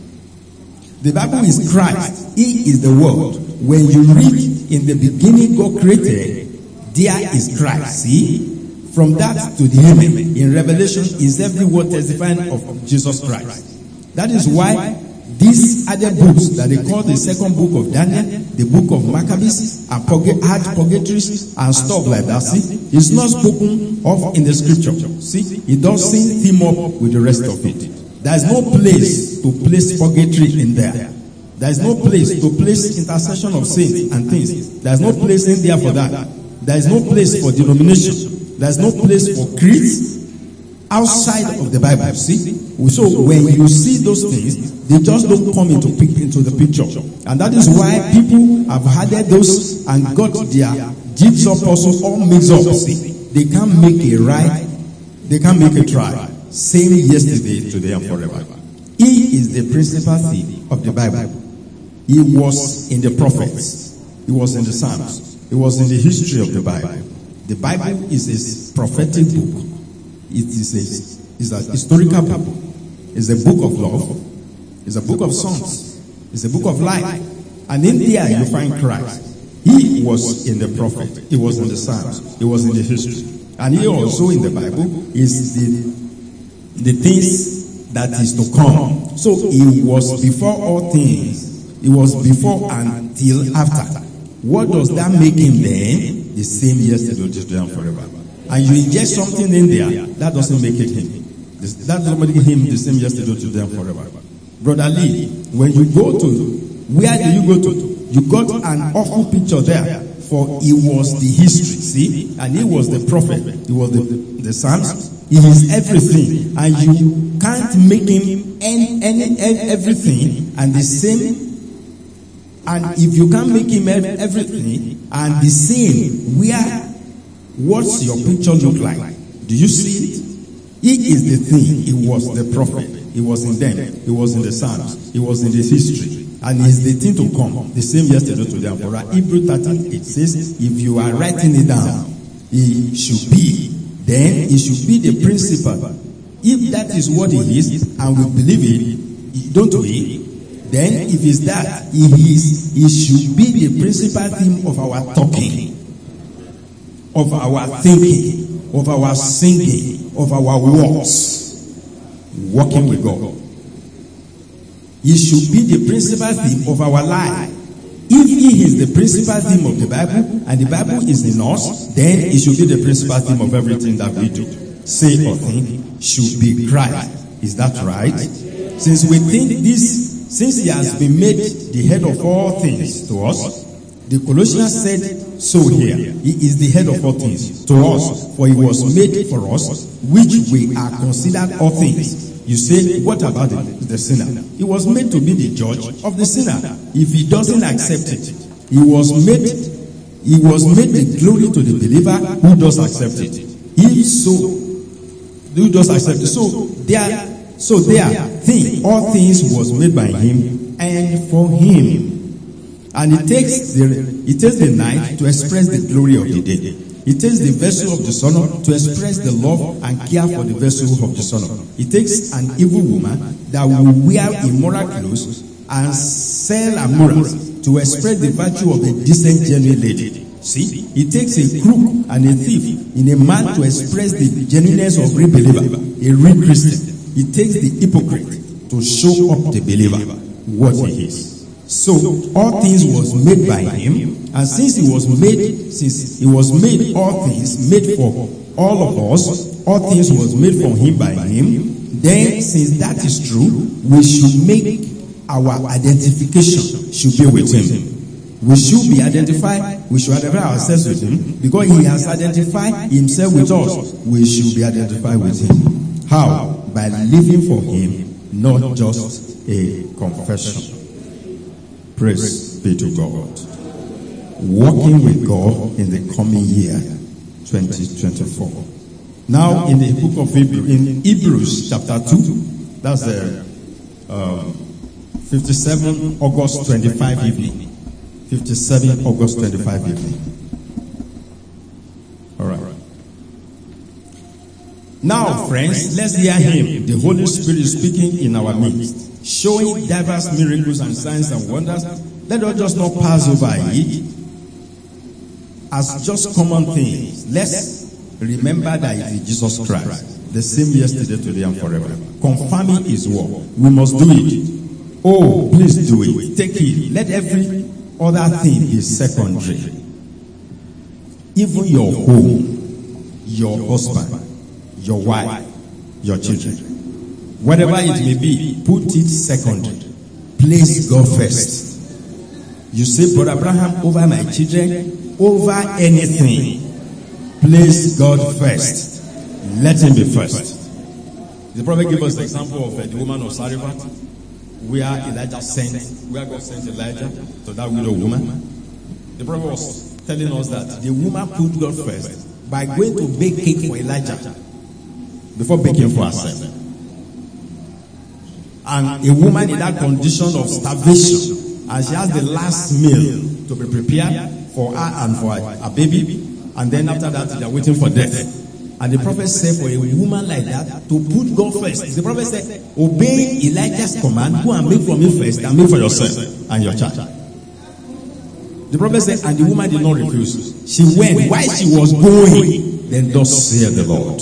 The Bible is Christ. He is the Word. When you read in the beginning God created, there is Christ. See? From that to the Amen in Revelation is every word testifying of Jesus Christ. That is why these other books that they call the second book of Daniel, the book of Maccabees, are purg- hard purgatories and stuff like that. See, it's not spoken of in the scripture. See, it doesn't team up with the rest of it. There is no place to place purgatory in there. There is no place to place intercession of saints and things. There is no place in there for that. There is no place for denomination. There is no place for creeds outside of the Bible. See, so when you see those things, they just don't come into into the picture, and that is why people have added those and got their jigsaw puzzle all mixed up. See, they can't make a right, they can't make a try. Same yesterday, today, and forever. He is the principal theme of the Bible. He was in the prophets. He was in the Psalms. He was in the history of the Bible. The Bible is a prophetic book. It is a, is a historical book. It's a book of love. It's a book of songs. It's a book of life. And in there you find Christ. He was in the prophet. He was in the Psalms. He was in the history. And he also in the Bible is the the things that is to come. So he was before all things. He was before until after. What does that make him then? The same yesterday, today, and forever. And you inject something in there, that doesn't make it him. That doesn't make him the same yesterday, today, and forever. Brother Lee, when you go to, where do you go to? You got an awful picture there. For he was the history, see? And he was the prophet. He was the, the Psalms. He is everything. And you can't make him any, any, everything and the same. And if you can't make him everything and the same, where, what's your picture look like? Do you see it? He is the thing. He was the prophet. He was in them. He was in the Psalms. He was in the history. And he's the thing to come. The same yesterday, today, and forever. Hebrew thirteen, it says, if you are writing it down, he should be. Then he should be the principal. If that is what he is, and we believe it, don't we? Then if it's that, he is, he should be the principal theme of our talking, of our thinking, of our singing, of our walks, walking with God. He should be the principal theme of our life. If he is the principal theme of the Bible, and the Bible is in us, then he should be the principal theme of everything that we do. Say or think should be Christ. Is that right? Since we think this, since he has been made the head of all things to us, the Colossians said so here. He is the head of all things to us, for he was made for us, which we are considered all things. You say, what about the, the sinner? He was made to be the judge of the sinner. If he doesn't accept it, he was made, he was made the glory to the believer who does accept it. If so, who does accept it. So there, so there, thing, all things was made by him and for him. And it takes the, it takes the night to express the glory of the day. It takes the vessel of the sun to express the love and care for the vessel of the sun. It takes an evil woman that will wear immoral clothes and sell her morals to express the virtue of a decent, genuine lady. See, it takes a crook and a thief in a man to express the genuineness of a real believer, a real Christian. It takes the hypocrite to show up the believer what he is. So all things was made by him, and since he was made, since he was made all things, made for all of us, all things was made for him by him, then since that is true, we should make our identification should be with him. We should be identified, we should identify ourselves with him, because he has identified himself with us. We should be identified with him. How? By living for him, not just a confession. Praise be to God. Walking with God in the coming year, twenty twenty-four. Now, in the book of Hebrews, in Hebrews chapter two, that's the um, fifty-seven August twenty-five evening. fifty-seven August twenty-five evening. All Now, friends, let's hear him. The Holy Spirit is speaking in our midst, showing diverse miracles and signs and wonders. Let us just not pass over it as just common things. Let's remember that it is Jesus Christ, the same yesterday, today, and forever, confirming his word. We must do it. Oh, please do it. Take it. Let every other thing be secondary. Even your home, your husband, your wife, your children, whatever it may be, put it secondary. Place God first. You say, Brother Abraham, over my children, over anything, place God first. Let him be first. The prophet gave us the example of uh, the woman of Sarephat, where Elijah sent, where God sent Elijah to that widow woman. The prophet was telling us that the woman put God first by going to bake cake for Elijah before baking for herself. And a woman in that condition of starvation, and she has the last meal to be prepared for her and for her baby, and then after that they are waiting for death. And the prophet said for a woman like that to put God first. The prophet said, obey Elijah's command, go and make for me first and make for yourself and your child. The prophet said, and the woman did not refuse. She went. While she was going, then thus saith the Lord.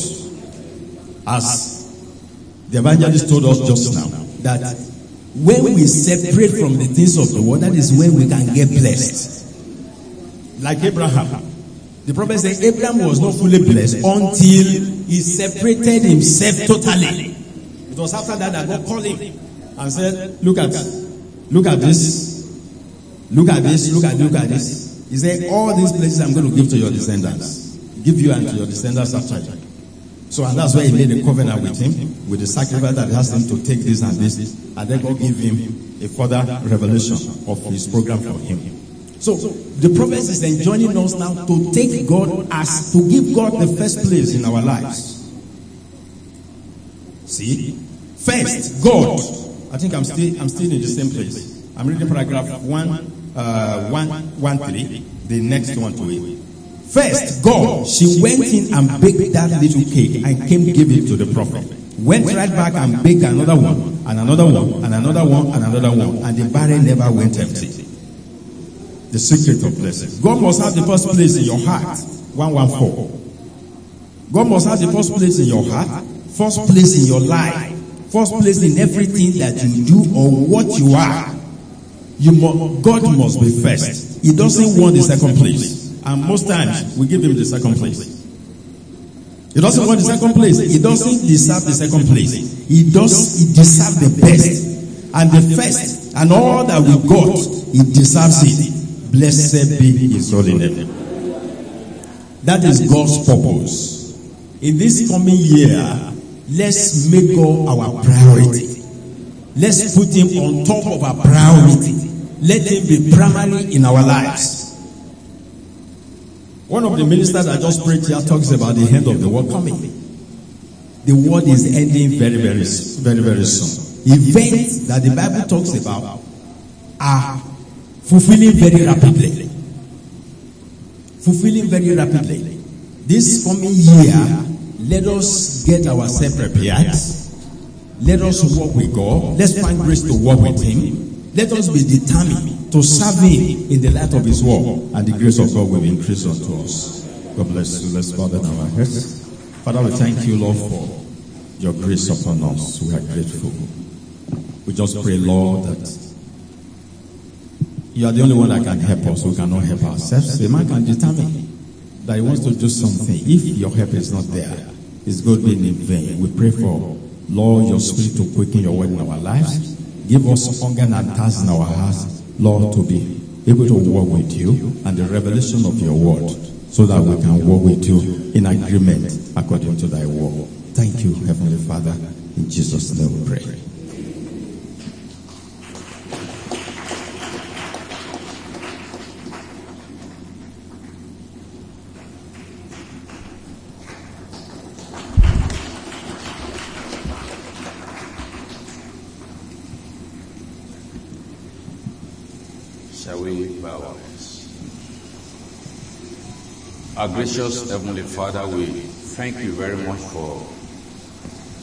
As the evangelist told us just now, that when we separate from the things of the world, that is when we can get blessed. Like Abraham. The prophet said Abraham was not fully blessed until he separated himself totally. It was after that that God called him and said, look at, look at this, look at this, look at, look at this. He said, all these places I'm going to give to your descendants. Give you and to your descendants after you. So, and that's why he made a covenant with him, with the sacrifice that asked him to take this and this, and then God gave him a further revelation of his program for him. So, the prophet is enjoining us now to take God as, to give God the first place in our lives. See? First, God. I think I'm still, I'm still in the same place. I'm reading paragraph one, uh, one, one, three, the next one to it. First, God, she went in and baked that little cake and came give it to the prophet. Went right back and baked another one, and another one, and another one, and another one, and the barrel never went empty. The secret of blessing. God must have the first place in your heart. one one four. God must have the first place in your heart, first place in your life, first place in everything that you do or what you are. You must, God must be first. He doesn't want the second place. And most times, we give him the second place. He doesn't want the second place. He doesn't deserve the second place. He does. He deserves the best. And the first, and all that we got, he deserves it. Blessed be his holy name. That is God's purpose. In this coming year, let's make God our priority. Let's put him on top of our priority. Let him be primary in our lives. One of the ministers that just preached here talks about the end of the world coming. The world is ending very, very, very, very soon. Events that the Bible talks about are fulfilling very rapidly. Fulfilling very rapidly. This coming year, let us get ourselves prepared. Let us walk with God. Let's find grace to walk with him. Let us be determined to serve him in the light of his word, and the grace of God will increase unto us. God bless you. Let's bow down our heads. Father, we thank you, Lord, for your grace upon us. We are grateful. We just pray, Lord, that you are the only one that can help us. We cannot help ourselves. A man can determine that he wants to do something. If your help is not there, it's going to be in vain. We pray for, Lord, your spirit to quicken your word in our lives. Give us hunger and thirst in our hearts, Lord, to be able to walk with you and the revelation of your word, so that we can walk with you in agreement according to thy word. Thank you, Heavenly Father. In Jesus' name we pray. Shall we bow our heads? Our gracious Heavenly Father, we thank you very much for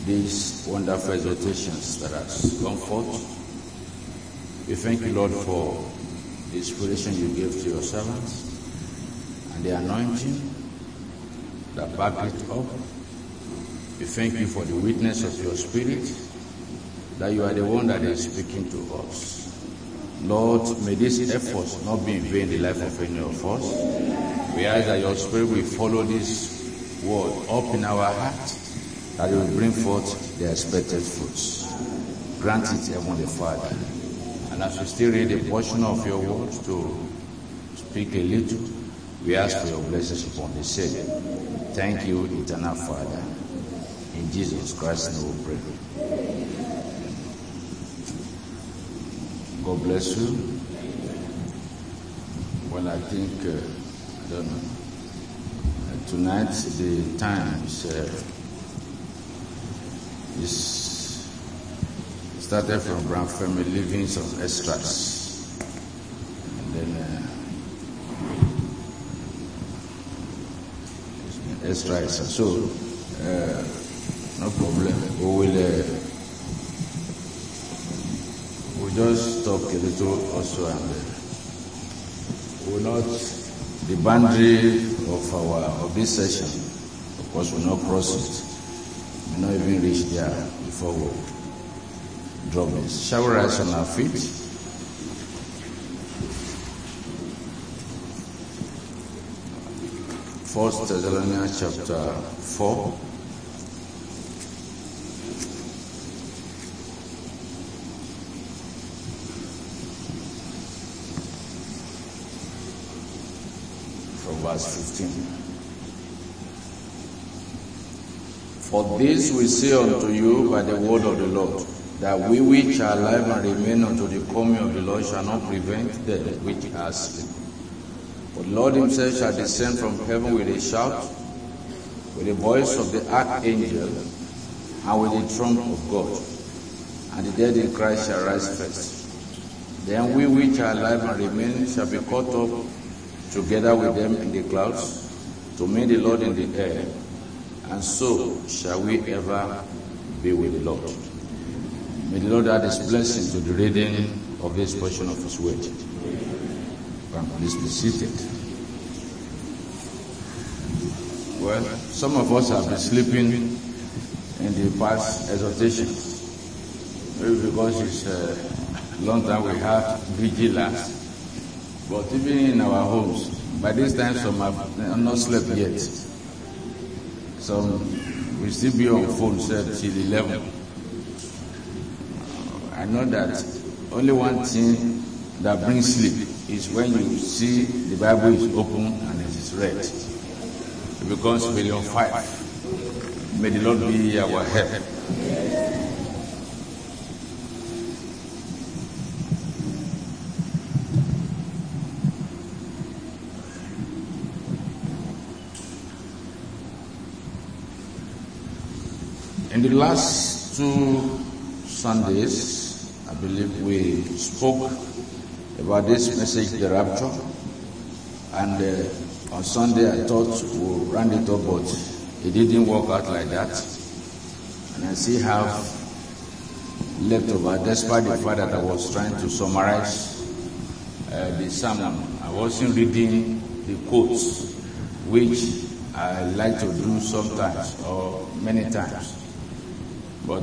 these wonderful exhortations that has gone forth. We thank you, Lord, for the inspiration you gave to your servants and the anointing that backed it up. We thank you for the witness of your Spirit, that you are the one that is speaking to us. Lord, may these efforts not be in vain in the life of any of us. We ask that your Spirit will follow this word up in our heart, that it will bring forth the expected fruits. Grant it, Heavenly Father. And as we still read a portion of your word to speak a little, we ask for your blessings upon the same. Thank you, eternal Father. In Jesus Christ's name we pray. God bless you. Well, I think, uh, I don't know. Uh, tonight, the time is, uh, is started from Brown Family, leaving some extras. And then, uh, extras. So, uh, no problem. We will, uh, we'll just talk a little also, and uh, we will not, the boundary of our, of this session, of course, will not cross it. We will not even reach there before we drop this. Shall we rise on our feet? First Thessalonians chapter four. From verse fifteen. For this we say unto you by the word of the Lord, that we which are alive and remain unto the coming of the Lord shall not prevent them which are asleep. For the Lord himself shall descend from heaven with a shout, with the voice of the archangel, and with the trump of God. And the dead in Christ shall rise first. Then we which are alive and remain shall be caught up together with them in the clouds, to meet the Lord in the air, and so shall we ever be with the Lord. May the Lord add his blessing to the reading of this portion of his word. Please be seated. Well, some of us have been sleeping in the past exhortations, maybe because it's a long time we have vigilance. But even in our homes, by this time some have not slept yet. Some will still be on phone set till eleven. I know that only one thing that brings sleep is when you see the Bible is open and it is read. It becomes million five. May the Lord be our help. In the last two Sundays, I believe we spoke about this message, the rapture, and uh, on Sunday I thought we'll round it up, but it didn't work out like that, and I still have left over, despite the fact that I was trying to summarize uh, the sermon. I wasn't reading the quotes, which I like to do sometimes or many times, but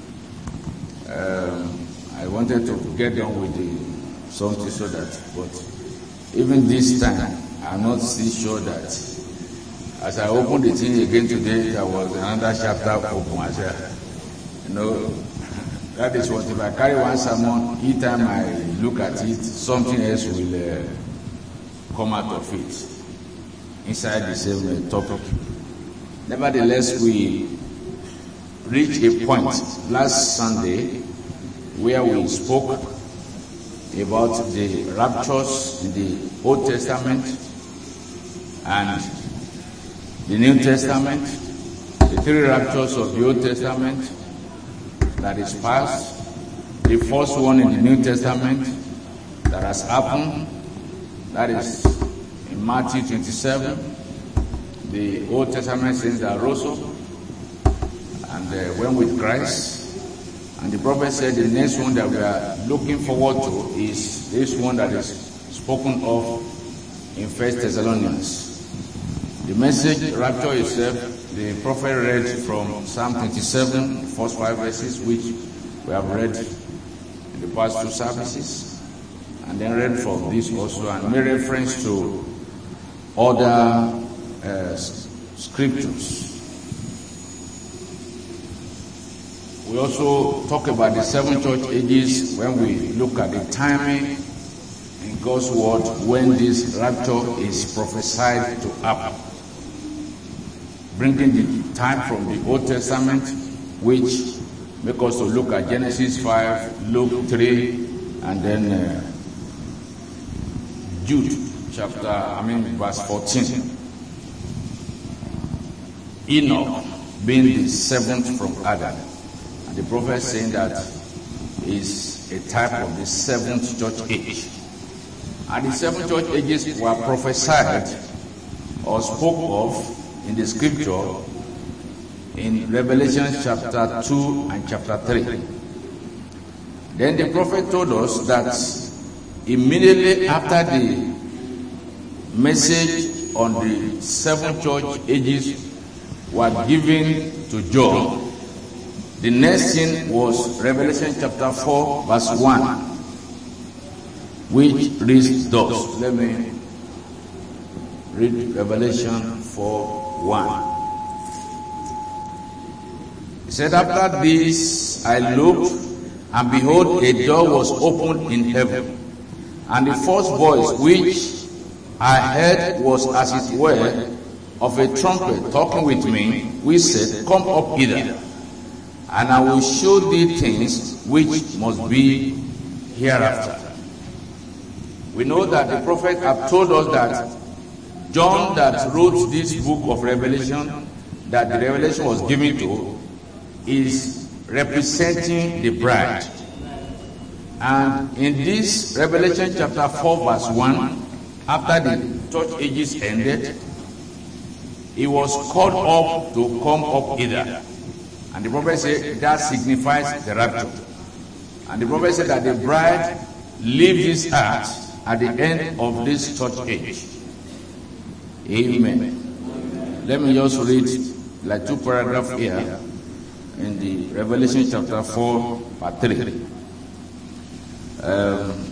um, I wanted to get on with the something so that, but even this time, I'm not still sure that as I opened the thing again today, there was another chapter open. I said, you know, that is what, if I carry one sermon, each time I look at it, something else will uh, come out of it, inside the same uh, topic. Nevertheless, we reached a point last Sunday where we spoke about the raptures in the Old Testament and the New Testament, the three raptures of the Old Testament that is past, the first one in the New Testament that has happened, that is in Matthew twenty-seven, the Old Testament saints that rose up, and and uh, went with Christ. And the prophet said the next one that we are looking forward to is this one that is spoken of in First Thessalonians. The message, rapture itself, the prophet read from Psalm twenty-seven, first five verses, which we have read in the past two services, and then read from this also, and made reference to other uh, scriptures. We also talk about the seven church ages when we look at the timing in God's word when this rapture is prophesied to happen. Bringing the time from the Old Testament, which make us to look at Genesis five, Luke three, and then uh, Jude chapter, I mean verse fourteen. Enoch being the seventh from Adam. And the prophet saying that is a type of the seventh church age. And the seven church ages were prophesied or spoke of in the scripture in Revelation chapter two and chapter three. Then the prophet told us that immediately after the message on the seven church ages were given to John, the next thing was Revelation chapter four verse one, which reads thus. Let me read Revelation four one. He said, after this I looked, and behold, a door was opened in heaven. And the first voice which I heard was as it were of a trumpet talking with me, which said, come up hither, and I will show thee things which must be hereafter. We know that the prophet have told us that John that wrote this book of Revelation, that the revelation was given to, is representing the bride. And in this Revelation chapter four verse one, after the church ages ended, he was called up to come up hither. And the prophet said that signifies the rapture. And the prophet said that the bride leaves this earth at the end of this church age. Amen. Let me just read like two paragraphs here in the Revelation chapter four, part three. Um,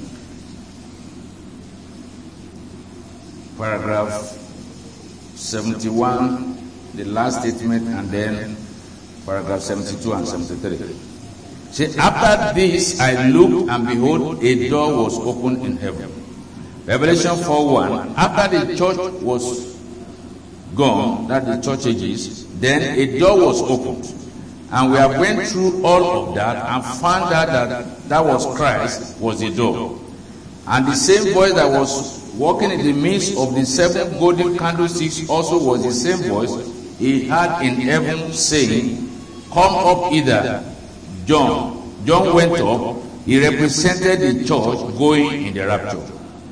paragraph seventy-one, the last statement, and then paragraph seventy-two and seventy-three. See, after this I looked, and behold, a door was opened in heaven. Revelation four one. After the church was gone, that the church ages, then a door was opened. And we have went through all of that and found out that that was Christ, was the door. And the same voice that was walking in the midst of the seven golden candlesticks also was the same voice he had in heaven saying, come up hither, John. John went up. He represented the church going in the rapture.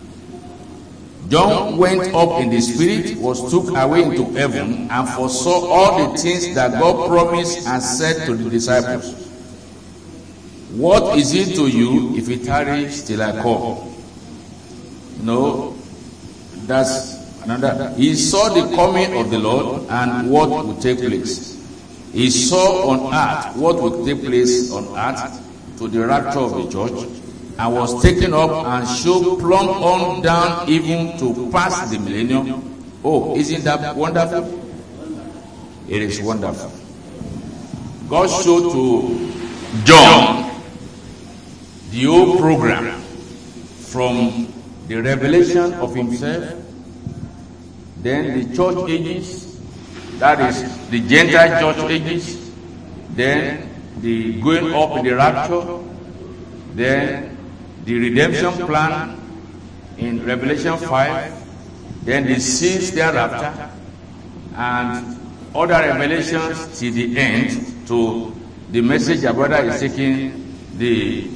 John went up in the spirit, was took away into heaven, and foresaw all the things that God promised and said to the disciples. What is it to you if it tarries till I come? No, that's another. He saw the coming of the Lord and what would take place. He saw on earth what would take place on earth to the rapture of the church, and was taken up and showed plumb on down even to pass the millennium. Oh, isn't that wonderful? It is wonderful. God showed to John the whole program from the revelation of himself, then the church ages, that is the Gentile church ages, then the going up in the rapture, then the redemption plan in Revelation five, then the scenes thereafter, and other revelations till the end to the message our brother is taking, the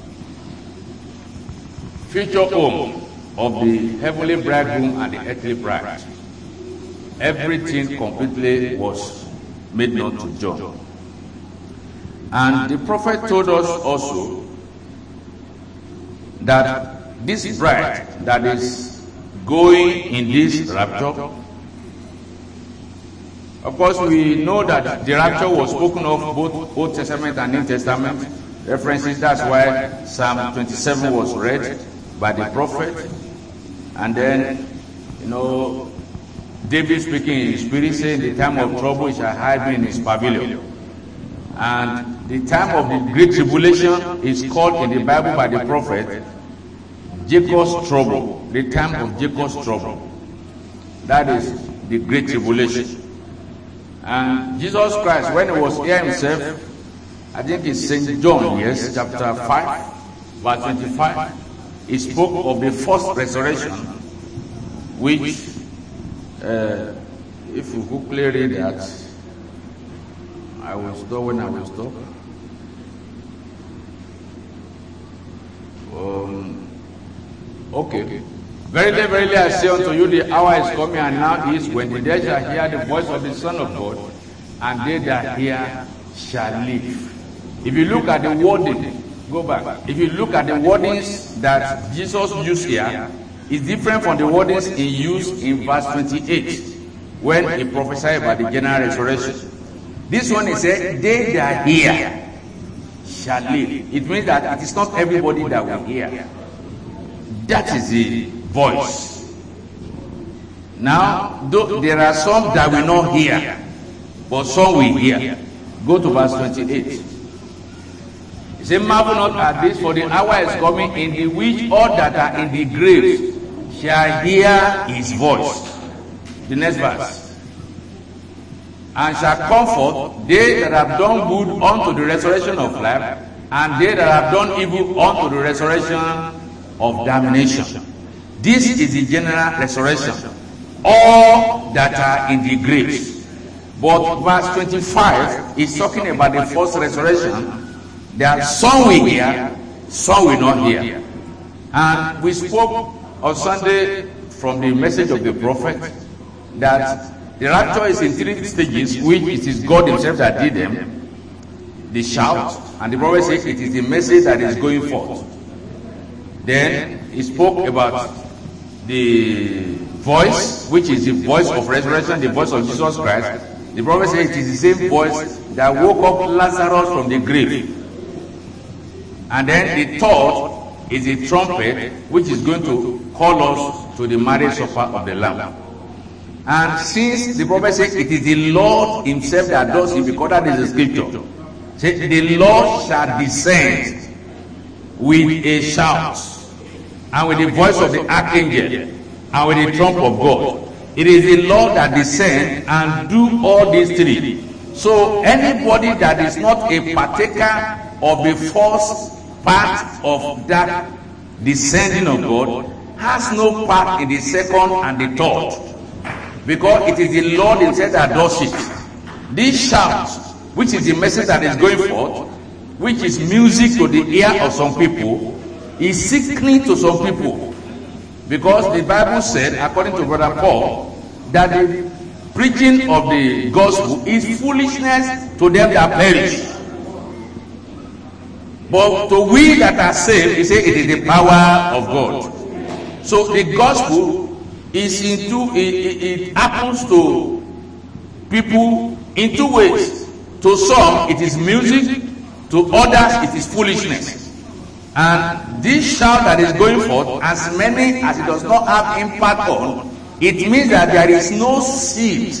future home of the heavenly bridegroom and the earthly bride. Everything completely was made known to John. And the prophet told us also that this bride that is going in this rapture, of course we know that the rapture was spoken of both Old Testament and New Testament references. That's why Psalm twenty-seven was read by the prophet. And then, you know, David speaking in his spirit, saying, "The time of trouble he shall hide me in his pavilion." And the time of the great tribulation is called in the Bible by the prophet Jacob's trouble. The time of Jacob's trouble. That is the great tribulation. And Jesus Christ, when he was here himself, I think it's Saint John, yes, chapter five, verse twenty-five, he spoke of the first resurrection, which, uh, if you quickly read that, I will stop when I will stop. Um, okay. Verily, verily, I say unto you, the hour is coming, and now is, when the dead shall hear the voice of the Son of God, and they that hear shall live. If you look at the wording, go back. If you look at the wordings that Jesus used here, it's different from the wordings he used in verse twenty-eight, when he prophesied about the general resurrection. This one is said, they that hear shall live. It means that it is not everybody that will hear. That is the voice. Now, though there are some that will not hear, but some will hear. Go to verse twenty-eight. He said, marvel not at this, for the hour is coming in the which all that are in the grave shall hear his voice. The next verse. And shall comfort they that have done good unto the resurrection of life, and they that have done evil unto the resurrection of damnation. This is the general resurrection. All that are in the graves. But verse twenty-five is talking about the first resurrection. There are some will hear, some will not hear. And we spoke on Sunday from the message of the prophet that the rapture is in three stages, which it is God himself that did them. The shout, and the prophet says it is the message that is going forth. Then he spoke about the voice, which is the voice of resurrection, the voice of Jesus Christ. The prophet says it is the same voice that woke up Lazarus from the grave. And then the third is the trumpet, which is going to call us to the marriage supper of the Lamb. And since the prophet says it is the Lord himself that does it, because that is the scripture. Say, the Lord shall descend with a shout, and with the voice of the archangel, and with the trump of God. It is the Lord that descends and do all these three. So anybody that is not a partaker of the first part of that descending of God has no part in the second and the third. Because it is the Lord himself that does it. This shout, which is the message that is going forth, which is music to the ear of some people, is sickening to some people. Because the Bible said, according to Brother Paul, that the preaching of the gospel is foolishness to them that perish. But to we that are saved, he said it is the power of God. So the gospel is into it, it, it happens to people in two ways. To some it is music, to others it is foolishness. And this shout that is going forth, as many as it does not have impact on, it means that there is no seed.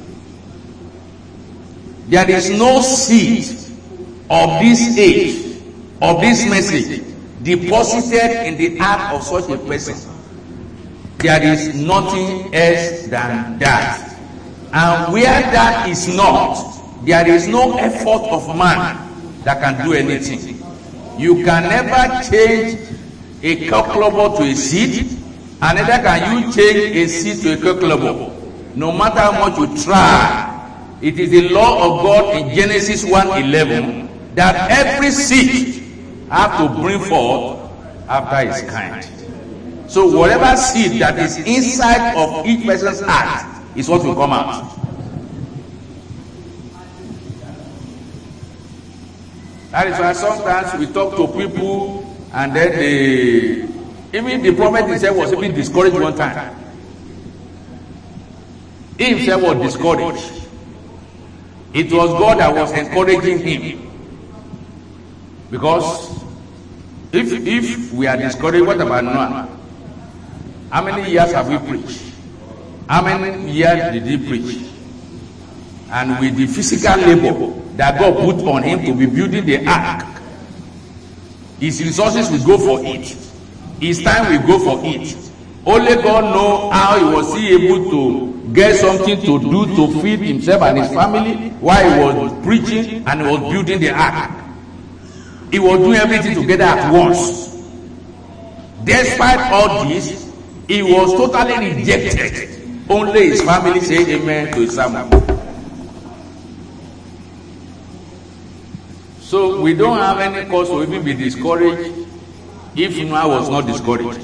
There is no seed of this age, of this message, deposited in the heart of such a person. There is nothing else than that. And where that is not, there is no effort of man that can do anything. You can never change a cocklobo to a seed, and neither can you change a seed to a cocklobo. No matter how much you try, it is the law of God in Genesis one eleven that every seed have to bring forth after its kind. So whatever seed that is inside of each person's heart is what will come out. That is why sometimes we talk to people and then they, even the prophet himself was even discouraged one time. He himself was discouraged. It was God that was encouraging him. Because if if we are discouraged, what about Noah? How many years have we preached? How many years did he preach? And with the physical labor that God put on him to be building the ark, his resources will go for it. His time will go for it. Only God knows how he was he able to get something to do to feed himself and his family while he was preaching and he was building the ark. He was doing everything together at once. Despite all this, he was totally rejected. Only his family said amen to his sermon. So we don't have any cause to even be discouraged if Noah was not discouraged.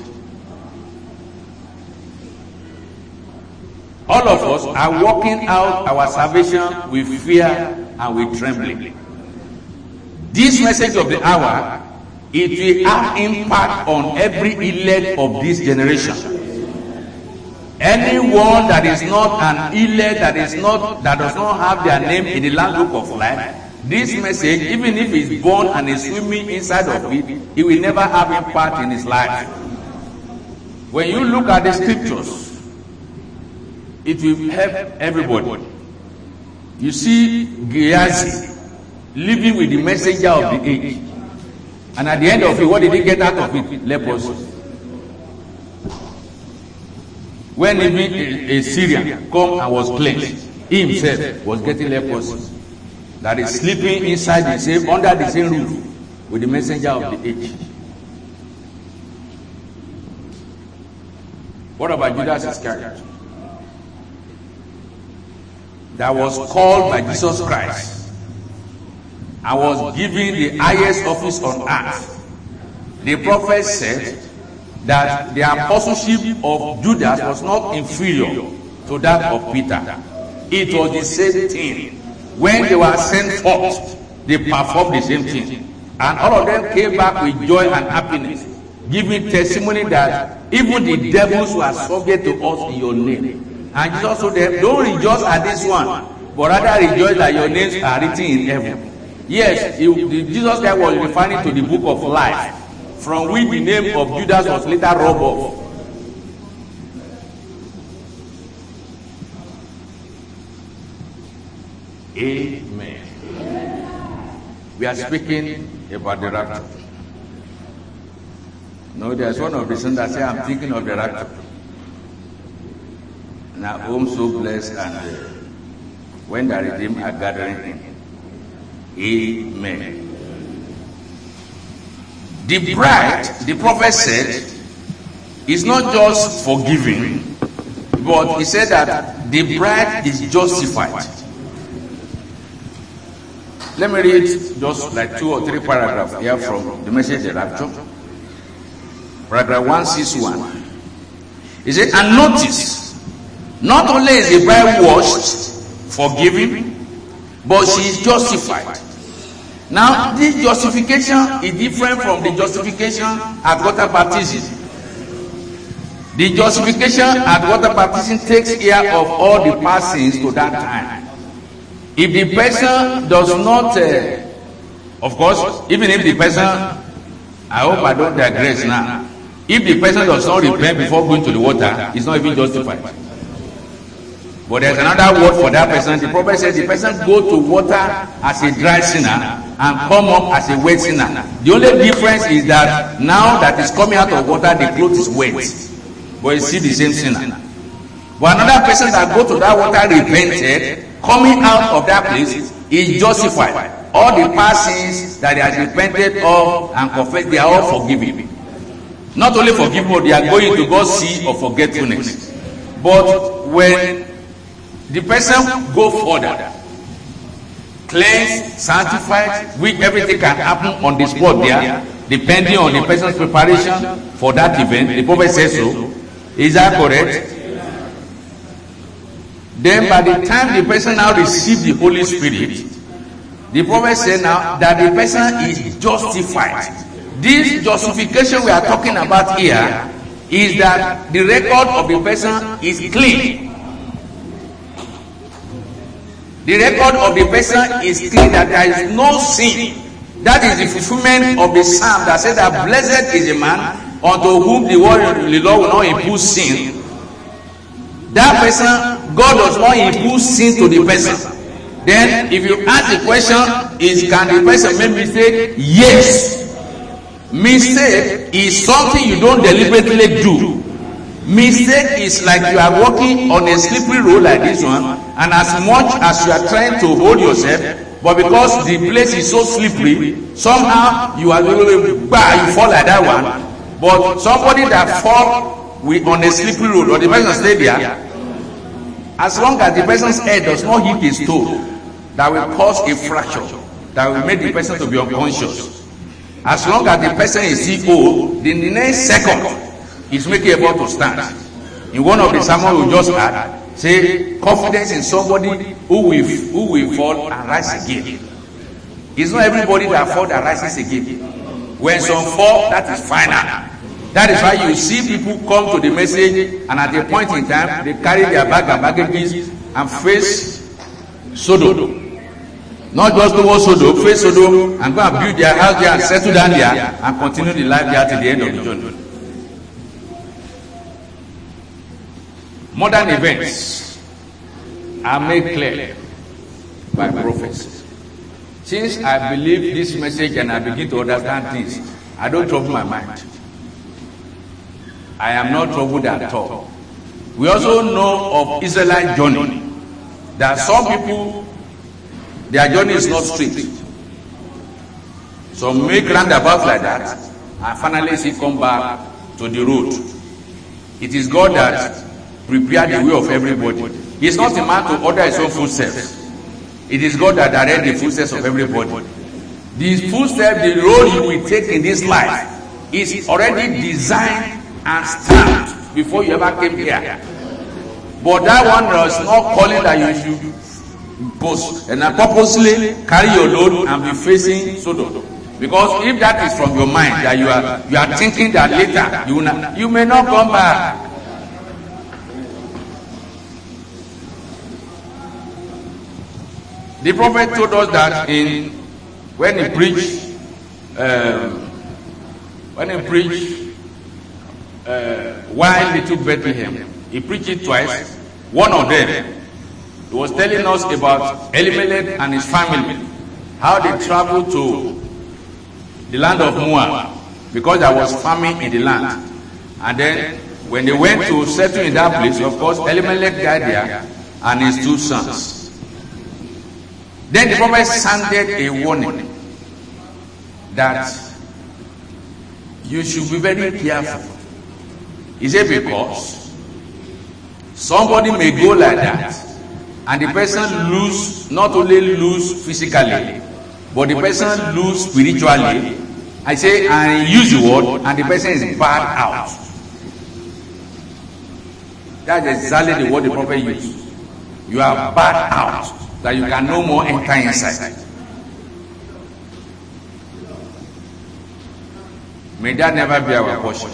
All of us are working out our salvation with fear and with trembling. This message of the hour, it will have impact on every elect of this generation. Anyone that is not an elect, that is not, that does not have their name in the Lamb Book of Life, this message, even if he's born and is swimming inside of it, it will never have impact in his life. When you look at the scriptures, it will help everybody. You see Gehazi living with the messenger of the age, and at the end of it, what did he get out of it? Leprosy. When even a, a Syrian come and was cleansed, he himself was getting leprosy. That is sleeping inside the same, under the same roof with the messenger of the age. What about Judas Iscariot? That was called by Jesus Christ and was given the highest office on earth. The prophet said that the apostleship of Judas was not inferior to that of Peter. It was the same thing. When they were sent forth, they performed the same thing. And all of them came back with joy and happiness, giving testimony that even the devils were subject to us in your name. And Jesus told them, don't rejoice at this one, but rather rejoice that your names are written in heaven. Yes, he, the, Jesus Christ was referring to the book of life, from which the name of Judas was later robbed off. Amen. We are speaking about the rapture. No, there's one of the sons that say, I'm thinking of the rapture. Now, I'm so blessed, and uh, when the redeemed are gathering in. Amen. The bride, the prophet said, is not just forgiving, but he said that the bride is justified. Let me read just like two or three paragraphs here from the message of rapture. Paragraph one sixty-one. He said, and notice, not only is the bride washed, forgiven, but she is justified. Now, this justification is different from the justification at water baptism. The justification at water baptism takes care of all the past sins to that time. If the person does not, uh, of course, even if the person, I hope I don't digress now, if the person does not repent before going to the water, it's not even justified. But there's another word for that person. The prophet says the person go to water as a dry sinner and come up as a wet sinner. The only difference is that now that is coming out of water, the clothes is wet. But you see the same sinner. But another person that go to that water repented, coming out of that place is justified. All the past sins that he has repented of and confessed, they are all forgiven. Not only forgiven, but they are going to God's sea of forgetfulness. But when the person go further, cleansed, sanctified, which everything can happen on the spot there, depending on the person's preparation for that event. The prophet says so. Is that correct? Then by the time the person now receives the Holy Spirit, The prophet said now that the person is justified. This justification we are talking about here is that the record of the person is clean. The record of the person is clean, that there is no sin. That is the fulfillment of the psalm that said that blessed is the man unto whom the word of the Lord will not impute sin. That person, God does not impute sin to the person. Then if you ask the question, is can the person make mistake? Yes. Mistake is something you don't deliberately do. Mistake is like you are walking on a slippery road like this one, and as much as you are trying to hold yourself, but because the place is so slippery, somehow you are you fall like that one. But somebody that fall with on a slippery road, or the person stay there, as long as the person's head does not hit his toe, that will cause a fracture, that will make the person to be unconscious. As long as the person is C O, then the next second is making able to stand. In one of the sermons we just had, say confidence in somebody who will who will fall and rise again. It's not everybody that falls and rises again. When some fall, that is final. That is why you see people come to the message, and at a point in time they carry their bag and baggages and face Sodom. Not just towards Sodom, face Sodom and go and build their house there and settle down there and continue the life there till the end of the journey. Modern events are made clear by prophets. Since I believe this message and I begin to understand things, I don't trouble my mind. I am not troubled at all. We also know of Israelite journey, that some people, their journey is not straight. Some make roundabouts like that and finally see come back to the road. It is God that prepared the way of everybody. He is not a man to order his own footsteps. It is God that directs the footsteps of everybody. The footsteps, the road you will take in this life is already designed and stamped before you ever came here. But that one was not calling that you should post and purposely carry your load and be facing Sodom. Because if that is from your mind, that you are you are thinking that later you will not, you may not come back. The prophet told us that in when he preached, um, when he preached, uh, why little Bethlehem, he preached it twice. One of them, he was telling us about Elimelech and his family, how they traveled to the land of Moab because there was famine in the land, and then when they went to settle in that place, of course, Elimelech died there and his two sons. Then the prophet sounded a warning that you should be very careful. He said because somebody may go like that and the person lose, not only lose physically, but the person lose spiritually. I say, and use the word, and the person is bad out. That's exactly the word the prophet used. You are bad out, that you can no more enter inside. May that never be our portion.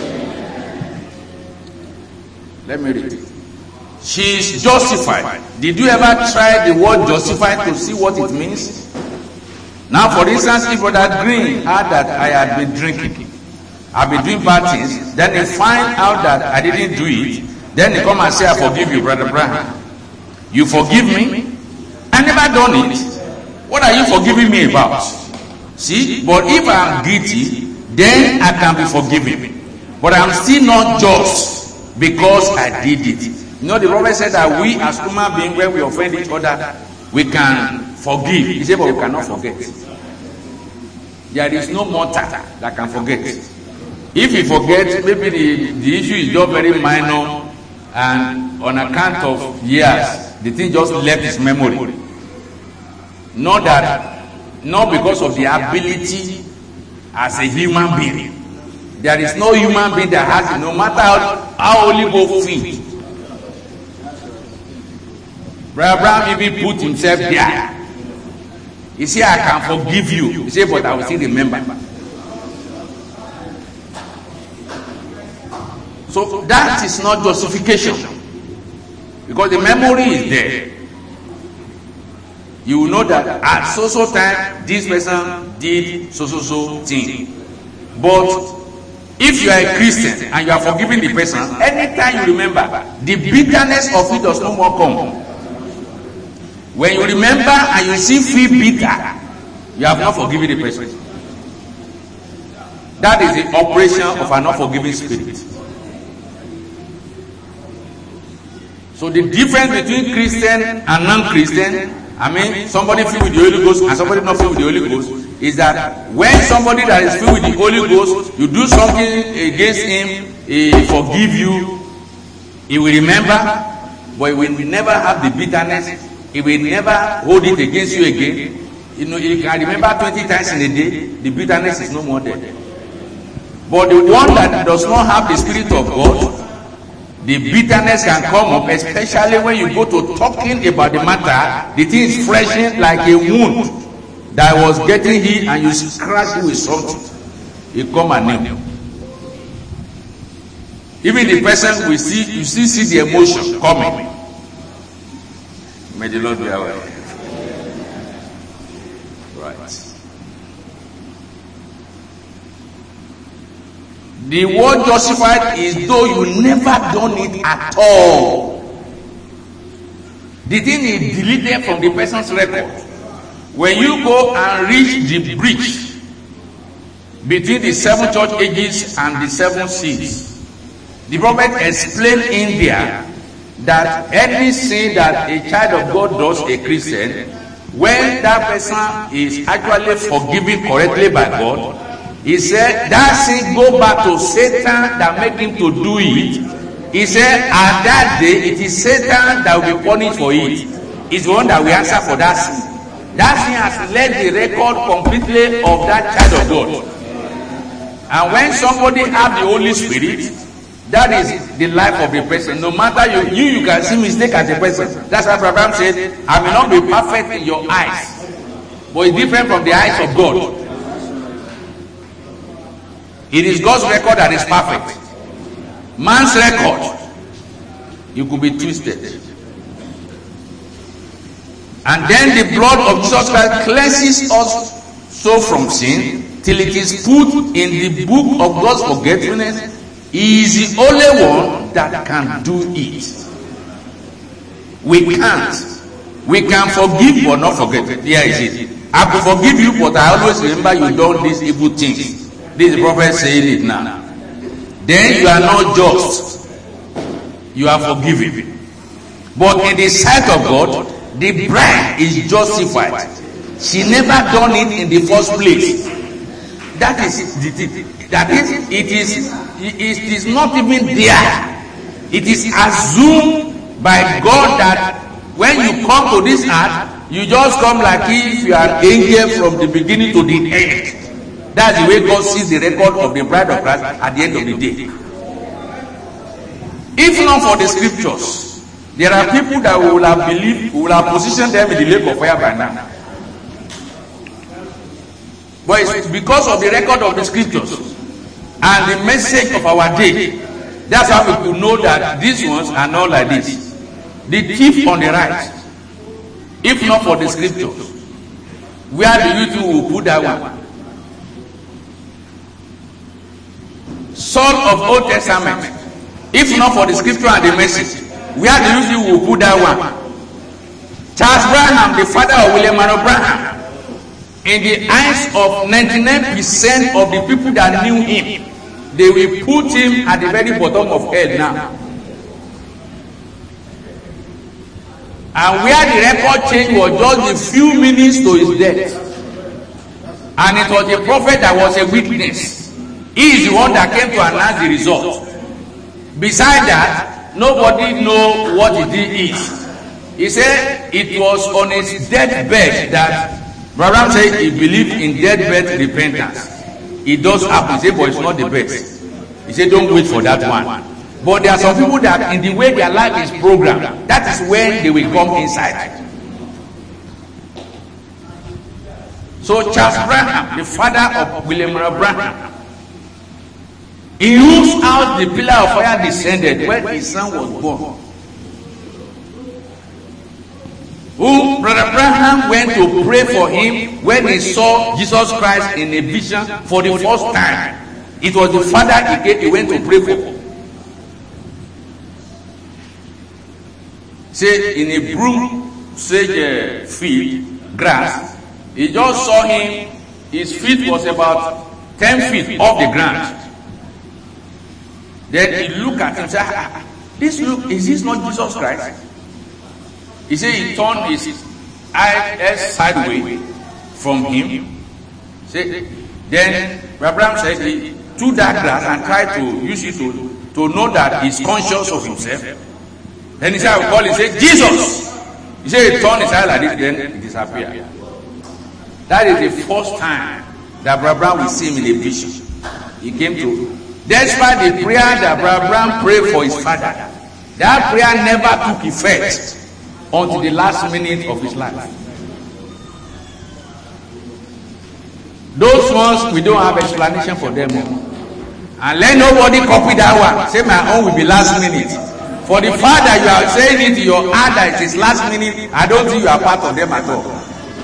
Let me read it. She is justified. Did you ever try the word justified to see what it means? Now, for instance, if Brother Green heard that I had been drinking, I've been doing bad things, then he find out that I didn't do it, then he come and say, I forgive you, Brother Braham. You forgive me? I never done it. What are you forgiving me about? See, but if I am guilty, then I can be forgiven. But I am still not just because I did it. You know, the prophet said that we as human beings, when we offend each other, we can forgive. He said, but we cannot forget. There is no mortal that can forget. If he forgets, maybe the, the issue is just very minor, and on account of years, the thing just left his memory. Not that, not because of the ability as a human being. There is no human being that has it, no matter how, how Holy Ghost feels. Brother Abraham even put himself there. He said, I can forgive you. He said, but I will still remember. So that is not justification. Because the memory is there. You will know that at so so time this person did so so so thing. But if you are a Christian and you are forgiving the person, anytime you remember, the bitterness of it does no more come. When you remember and you still feel bitter, you have not forgiven the person. That is the operation of an unforgiving spirit. So the difference between Christian and non-Christian, I mean, somebody filled with the Holy Ghost and somebody not filled with the Holy Ghost, is that when somebody that is filled with the Holy Ghost, you do something against him, he forgive you, he will remember, but he will never have the bitterness, he will never hold it against you again. You know, you can remember twenty times in a day, the bitterness is no more there. But the one that does not have the Spirit of God, the bitterness can come up, especially when you go to talking about the matter, the thing is fleshing like a wound that was getting healed and you scratch it with something. You come anew. Even the person will see, you still see the emotion coming. May the Lord be aware. Right. The word justified is though you never done it at all. The thing is deleted from the person's record. When you go and reach the breach between the seven church ages and the seven seals, the prophet explained in there that any sin that a child of God does, a Christian, when that person is actually forgiven correctly by God, he said that sin go back to Satan that made him to do it. He said at that day it is Satan that will be punished for it. It's the one that will answer for that sin. That sin has led the record completely of that child of God. And when somebody have the Holy Spirit, that is the life of the person. No matter you, you, you can see mistake as a person. That's why Abraham said, I may not be perfect in your eyes, but it's different from the eyes of God. It is God's record that is perfect. Man's record, you could be twisted. And then the blood of Jesus Christ cleanses us so from sin till it is put in the book of God's forgetfulness. He is the only one that can do it. We can't. We can forgive but not forget. Here is it. I can forgive you, but I always remember you done these evil things. This is the prophet saying it now. Then you are not just. You are forgiven. But in the sight of God, the bride is justified. She never done it in the first place. That is that is it is it is not even there. It is assumed by God that when you come to this earth, you just come like if you are an angel from the beginning to the end. That's the way God sees the record of the bride of Christ at the end of the day. If not for the scriptures, there are people that will have believed, will have positioned them in the lake of fire by now. But it's because of the record of the scriptures and the message of our day, that's how we could know that these ones are not like this. The thief on the right, if not for the scriptures, where do you think we will put that one? Saul of Old Testament, if not for the scripture and the message, where do you think we will put that one? Charles Branham, the father of William Marion Branham, in the eyes of ninety-nine percent of the people that knew him, they will put him at the very bottom of hell now. And where the record change was just a few minutes to his death. And it was a prophet that was a witness. He is the one that came to announce the result. Besides that, nobody know what it is. He said it was on his deathbed that Abraham said he believed in deathbed repentance. It does happen. He said, but it's not the best. He said, don't wait for that one. But there are some people that in the way their life is programmed, that is when they will come inside. So Charles Branham, the father of William Branham, in whose house the pillar of fire descended when his son was born, who Brother Branham went to pray for him when he saw Jesus Christ in a vision for the first time. It was the father he, gave, he went to pray for. Say in a broom sage uh, field, grass, he just saw him, his feet was about ten feet off the ground. Then he looked at him and said, ah, this look, is this not Jesus Christ? He said he turned his eyes sideways from him. Say, then Abraham said he took that grass and tried to use it to, to know that he's conscious of himself. Then he said, I will call him, he said, Jesus! He said he turned his eye like this, then it disappeared. That is the first time that Abraham will see him in a vision. He came to, despite the prayer that Abraham prayed for his father, that prayer never took effect until the last minute of his life. Those ones, we don't have explanation for them. And let nobody copy that one. Say my own will be last minute. For the fact that you are saying it to your heart that it is last minute, I don't think you are part of them at all.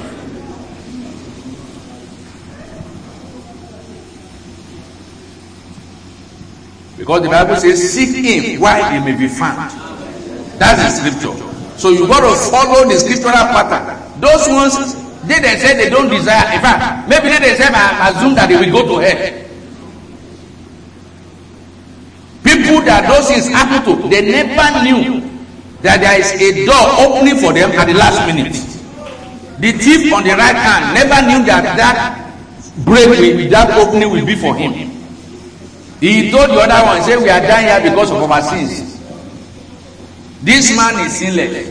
Because the Bible says, seek him while he may be found. That's the scripture. So you got to follow the scriptural pattern. Those ones, they they say they don't desire. In fact, maybe they, they say I assume that they will go to hell. People that those things happen to, they never knew that there is a door opening for them at the last minute. The thief on the right hand never knew that that break with that opening will be for him. He told the other one, say we are dying here because of our sins. This man is sinless.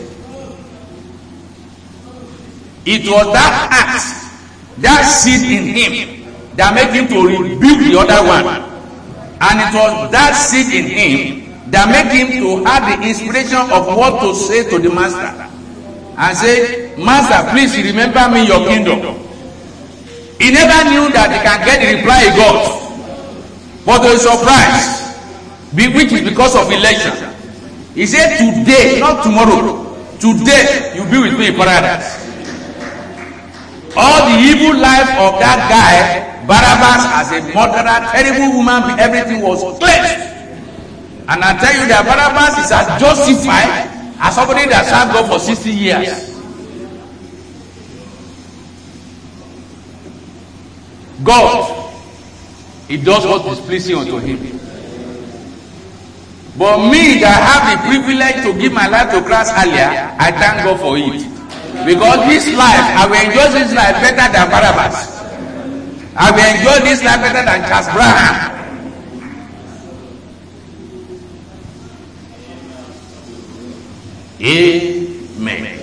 It was that act, that seed in him, that made him to rebuke the other one. And it was that seed in him that made him to have the inspiration of what to say to the master. And say, Master, please remember me in your kingdom. He never knew that he can get the reply he got. But to his surprise, which is because of election, he said, today, not tomorrow, today you'll be with me in paradise. All the evil life of that guy, Barabbas, as a murderer, terrible woman, everything was cleansed. And I tell you that Barabbas is as justified as somebody that served God for sixty years. God, he does what is pleasing unto him. But me that have the privilege to give my life to Christ earlier, I thank God for it. Because this life, I will enjoy this life better than Barabbas. I will enjoy this life better than Charles Branham. Amen.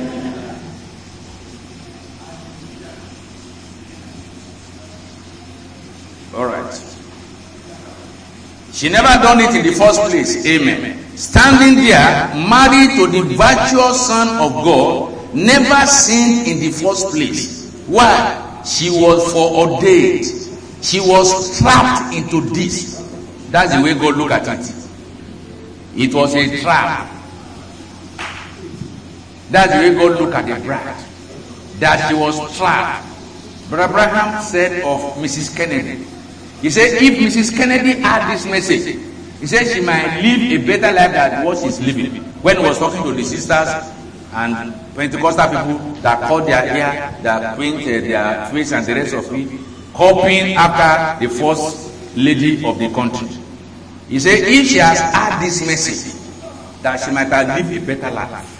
All right. She never done it in the first place. Amen. Standing there, married to the virtuous Son of God, never sinned in the first place. Why? She was foreordained. She was trapped into this. That's the way God look at it. It was a trap. That's the way God look at the bride. That she was trapped. Brother Abraham said of Missus Kennedy, he said, if Missus Kennedy had this message, he said she might live a better life than what she's living. When he was talking to the sisters and Pentecostal people that cut their hair, that painted their face and the rest of it, copying after the first lady of the country. He said, if she has had this message, that she might have lived a better life.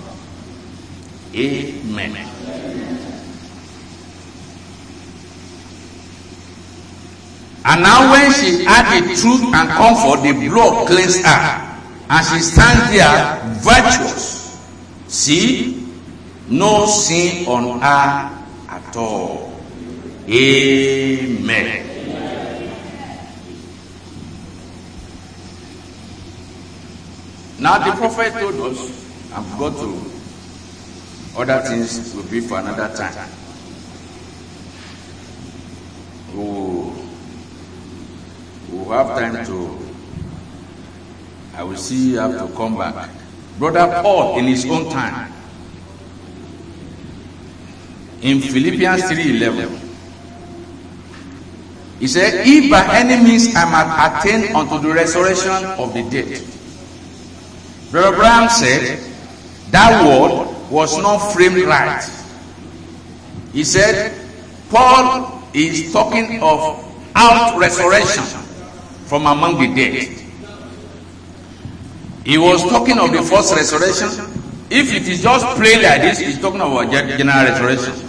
Amen. And now when she had the truth and comfort, the blood cleansed her. And she stands there virtuous. See, no sin on her at all. Amen. Now the prophet told us, I've got to, other things will be for another time. we'll, we'll have time to, I will see you have to come back. Brother Paul, in his own time, in Philippians three eleven, he said, if by any means I might attain unto the resurrection of the dead. Brother Abraham said, that word was not framed right. He said, Paul is talking of out resurrection from among the dead. He was talking of the first resurrection. If it is just plain like this, he's talking about general resurrection.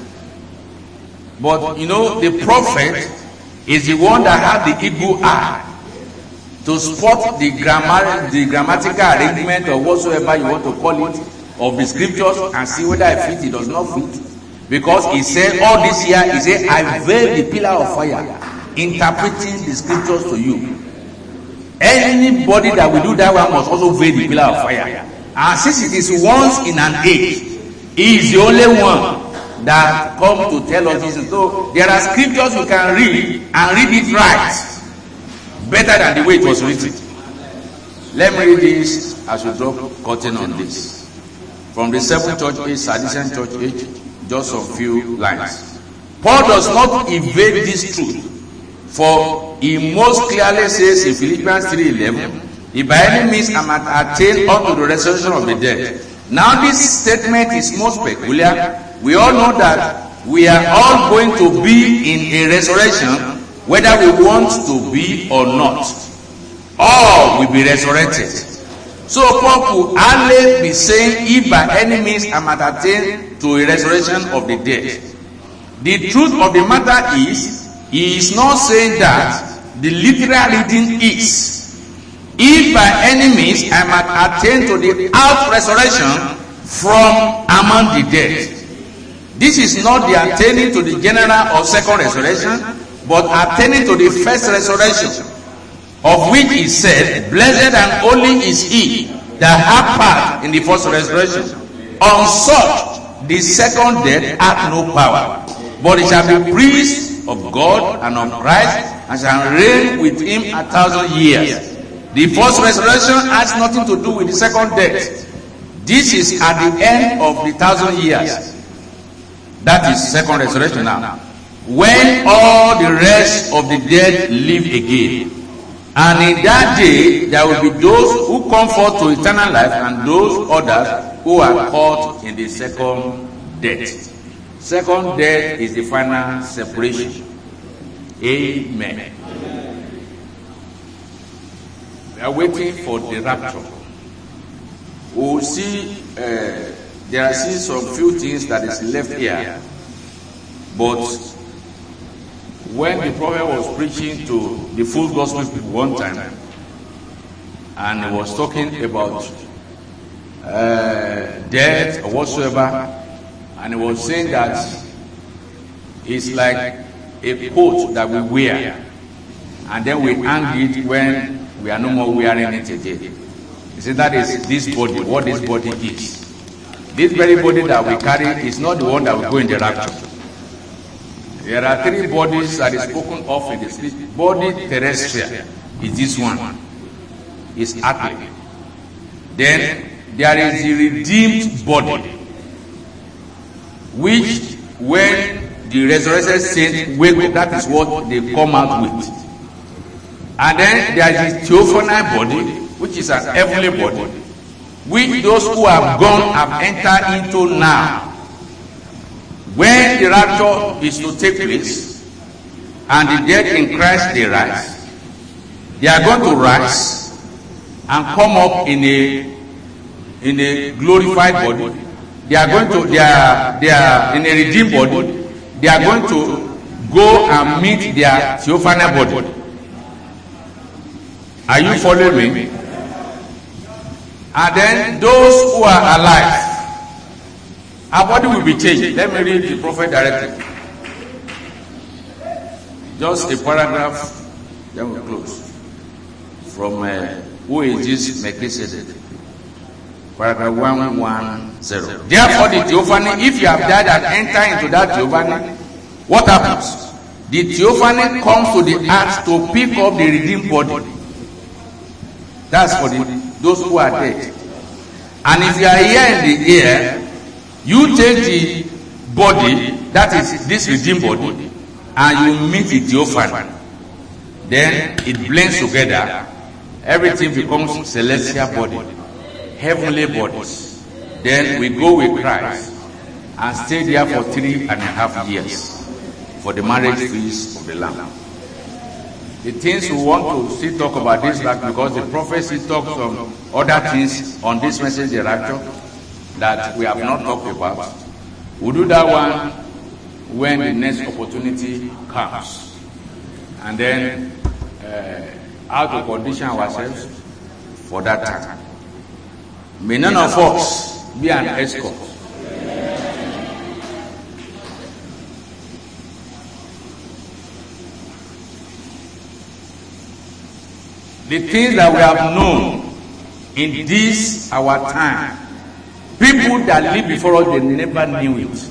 But you know, the prophet is the one that had the eagle eye to spot the grammar, the grammatical arrangement or whatsoever you want to call it of the scriptures and see whether it fits, it does not fit. Because he said all this here, he said, I veil the pillar of fire, interpreting the scriptures to you. Anybody that will do that one must also veil the pillar of fire. And since it is once in an age, he is the only one that come to tell us this. So there are scriptures you can read and read it right, better than the way it was written. Let me read this as we drop curtain on this. From the seventh church age, Sadducean church age, just a few lines. Paul does not evade this truth, for he most clearly says in Philippians three eleven, if by any means I might attain unto the resurrection of the dead. Now this statement is most peculiar. We all know that we are all going to be in a resurrection, whether we want to be or not. All will be resurrected. So Paul could hardly be saying, if by any means I might attain to a resurrection of the dead. The truth of the matter is, he is not saying that. The literal reading is, if by any means I might attain to the out resurrection from among the dead. This is not the attaining to the general or second resurrection, but attaining to the first resurrection, of which he said, blessed and holy is he that hath part in the first resurrection. On such the second death hath no power, but it shall be priest of God and of Christ, and shall reign with him a thousand years. The first resurrection has nothing to do with the second death. This is at the end of the thousand years. That is second resurrection now. When all the rest of the dead live again. And in that day, there will be those who come forth to eternal life and those others who are caught in the second death. Second death is the final separation. Amen. We are waiting for the rapture. We will see, uh, there are still some few things that is left here. But when the prophet was preaching to the full gospel people one time, and he was talking about uh, death or whatsoever, and he was saying that it's like a coat that we wear, and then we hang it when we are no more wearing it again. He said that is this body, what this body is. This very body that we carry is not the one that will go in the rapture. There are three bodies that is spoken of in the scripture. Body terrestrial is this one. It's earthly. Then there is the redeemed body, which when the resurrected saints wake up, that is what they come out with. And then there is the theophany body, which is an heavenly body, which those who have gone have entered into now. When the rapture is to take place, and the dead in Christ they rise, they are going to rise and come up in a in a glorified body. They are going to they are they are in a redeemed body. They are going to go and meet their theophany body. Are you following me? And then those who are alive, our body will be changed. Let me read the prophet directly. Just a paragraph, then we close. From uh, who is this Melchizedek? Paragraph one one zero. Therefore, the theophany, if you have died and enter into that theophany, what happens? the theophany comes to the earth to pick up the redeemed body. That's for the, those who are dead. And if you are here in the air, you take the body, that is this redeemed body, and you meet the theophany. Then it blends together. Everything becomes celestial body, heavenly bodies. Then we go with Christ and stay there for three and a half years for the marriage feast of the Lamb. The things we want to still talk about this, like because the prophecy talks on other things on this message, the rapture, that we have not talked about. We'll do that one when the next opportunity comes. And then uh, how to condition ourselves for that time. May none of us be an escort. The things that we have known in this our time, people that lived before us, they never knew it.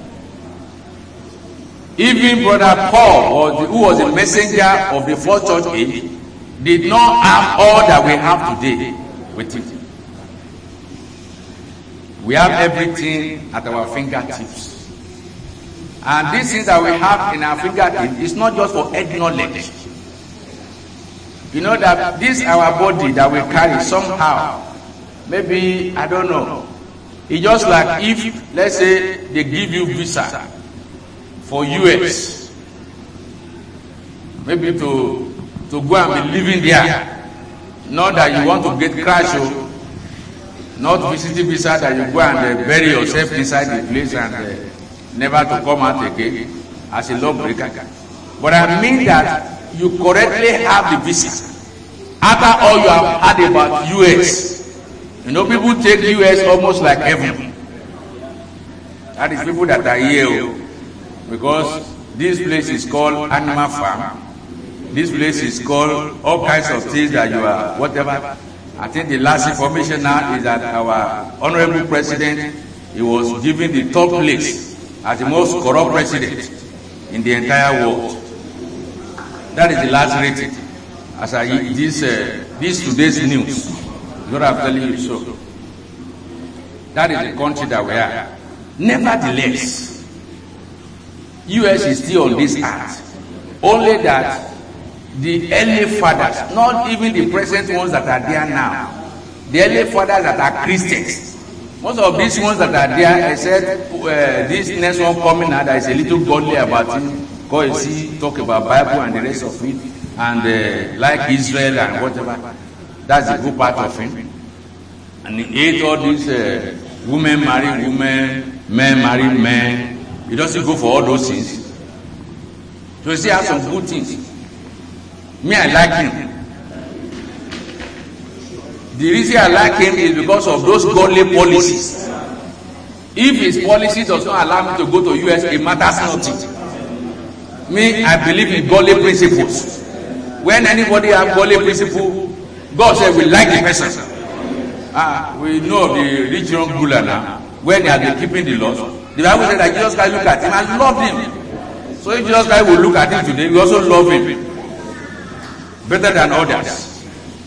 Even Brother Paul, or the, who was a messenger of the fourth church age, did not have all that we have today with it. We have everything at our fingertips. And these things that we have in our fingertips is not just for head knowledge. You know that this our body that we carry somehow, maybe, I don't know, it's just like if, let's say, they give you visa for U S, maybe to to go and be living there, not that you want to get crashed, or not visiting visa that you go and uh, bury yourself inside the place and uh, never to come out again as a lawbreaker. But I mean that you correctly have the visa after all you have heard about U S. You know, people take U S almost like heaven. That is people that are here, because this place is called Animal Farm. This place is called all kinds of things that you are, whatever. I think the last information now is that our honorable president, he was given the top place as the most corrupt president in the entire world. That is the last rating. As I this uh, this today's news, what I'm telling you so. That is the country that we are. Nevertheless, U S is still on this earth. Only that the early fathers, not even the present ones that are there now, the early fathers that are Christians, most of these ones that are there, except uh, this next one coming out that is a little godly about him, because he talk about Bible and the rest of it, and uh, like Israel and whatever. That's the good part of him. And he ate all these uh, women marry women, men marry men. He doesn't go for all those things. So he still has some good things. Me, I like him. The reason I like him is because of those godly policies. If his policy does not allow me to go to U S, it matters nothing. Me, I believe in godly principles. When anybody has godly principle, God said we like the person. Ah, we know the rich young ruler now. When they are keeping the laws, the Bible said that Jesus Christ look at him and loved him. So if Jesus Christ will look at him today, we also love him better than others.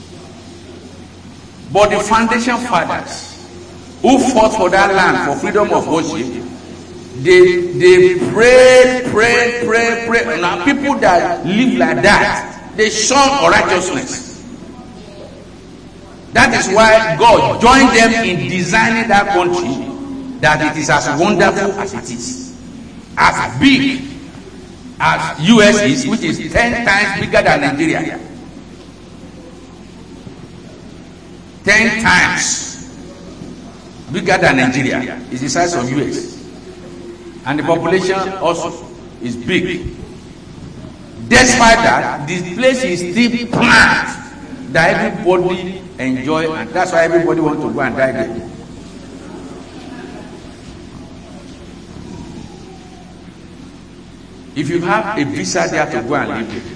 But the foundation fathers who fought for that land for freedom of worship, they they prayed, prayed, prayed, prayed. Now people that live like that, they shun righteousness. That is why God joined them in designing that country, that it is as wonderful as it is, as big as U S is, which is ten times bigger than Nigeria. Ten times bigger than Nigeria is the size of U S, and the population also is big. Despite that, this place is still planned that everybody enjoy, and that's why everybody wants to go and die there. If you have a visa there to go and live,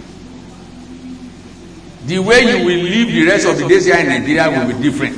the way you will live the rest of the days here in Nigeria will be different.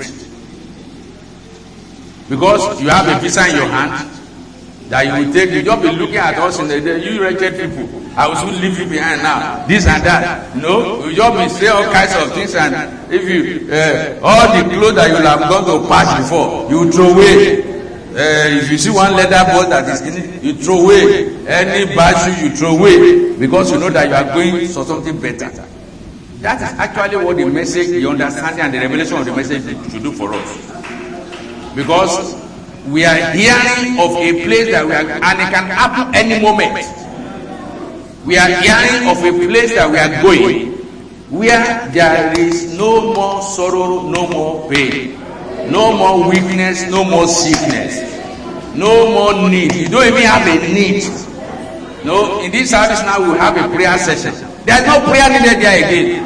Because you have a visa in your hand that you will take, you don't be looking at us in the day, you wretched people. I will soon leave you behind now. This and that. No, you just may say all kinds of things, and if you uh, all the clothes that you have gone to patch before, you throw away. Uh, if you see one leather ball that is in it, you throw away. Any bad shoe you throw away because you know that you are going for something better. That is actually what the message, the understanding and the revelation of the message should do for us. Because we are hearing of a place that we are, and it can happen any moment. We are hearing of a place that we are going, where there is no more sorrow, no more pain, no more weakness, no more sickness, no more need. You don't even have a need. No, in this service now we have a prayer session. There is no prayer needed there again.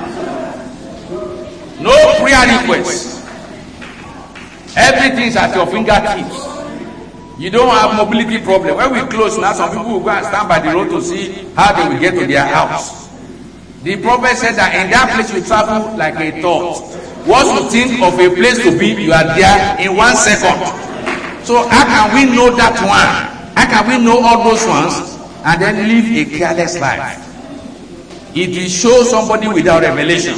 No prayer request. Everything is at your fingertips. You don't have mobility problem. When we close now, some people will go and stand by the road to see how they will get to their house. The prophet said that in that place you travel like a thought. Once you think of a place to be, you are there in one second. So how can we know that one? How can we know all those ones and then live a careless life? It will show somebody without revelation.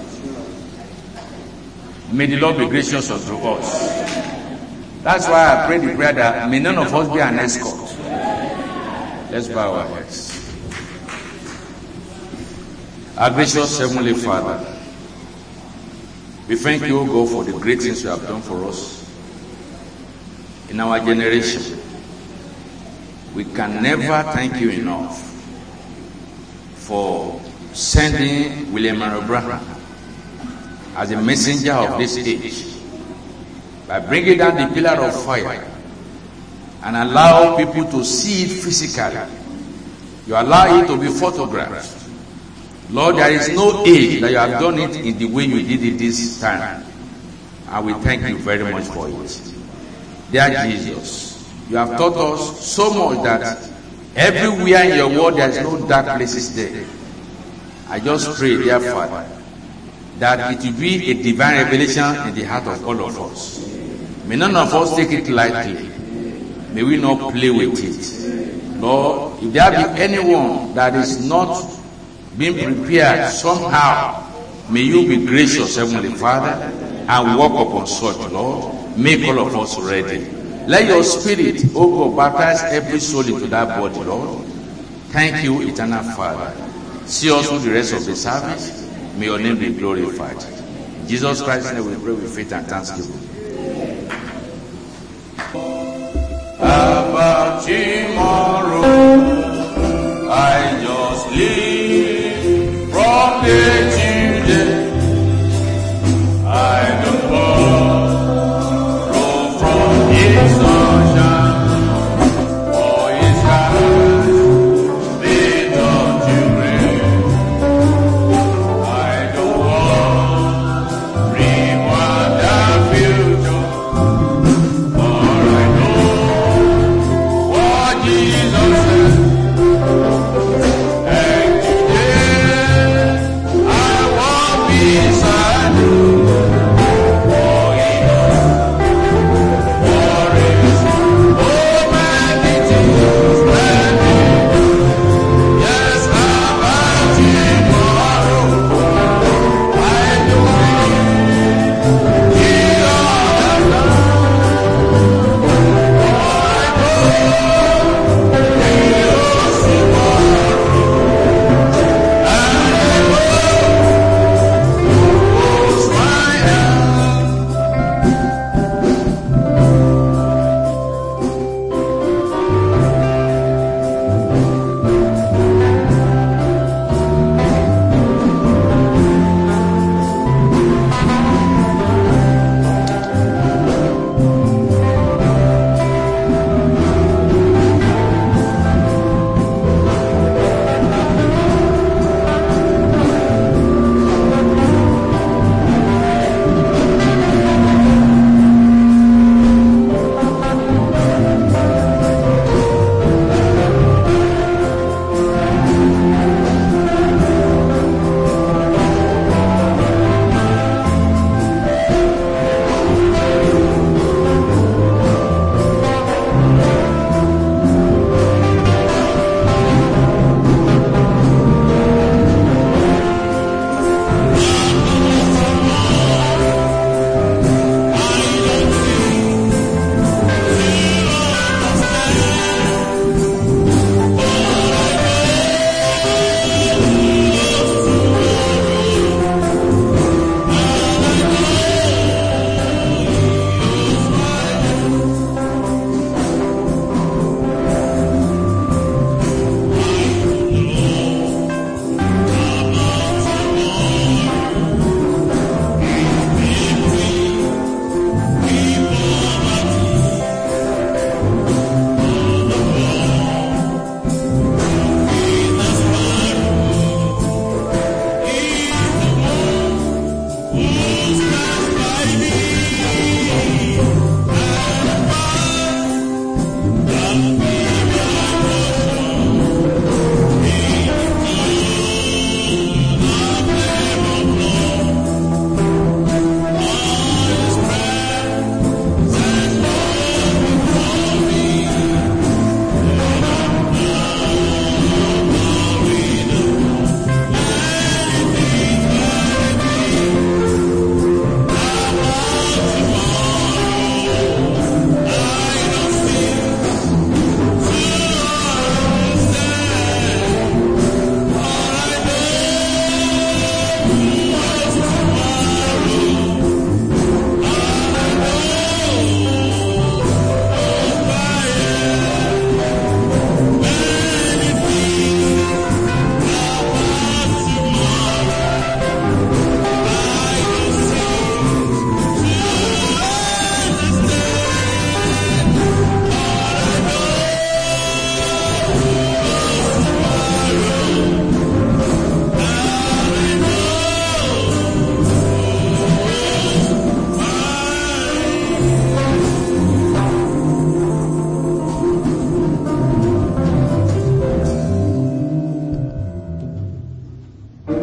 May the Lord be gracious unto us. That's why I pray the prayer that may none of us be an escort. Let's bow our heads. Our gracious Heavenly Father, we thank you, O God, for the great things you have done for us in our generation. We can never thank you enough for sending William Marion Branham as a messenger of this age, by bringing down the pillar of fire and allow people to see it physically. You allow it to be photographed. Lord, there is no age that you have done it in the way you did it this time. And we thank you very much for it. Dear Jesus, you have taught us so much that everywhere in your word there is no dark places there. I just pray, dear Father, that it will be a divine revelation in the heart of all of us. May none of us take it lightly. May we not play with it. Lord, if there be anyone that is not being prepared somehow, may you be gracious, Heavenly Father, and walk upon such, Lord. Make all of us ready. Let your Spirit, O God, baptize every soul into that body, Lord. Thank you, eternal Father. See us through the rest of the service. May your name be glorified. In Jesus Christ's name we pray with faith and thanksgiving.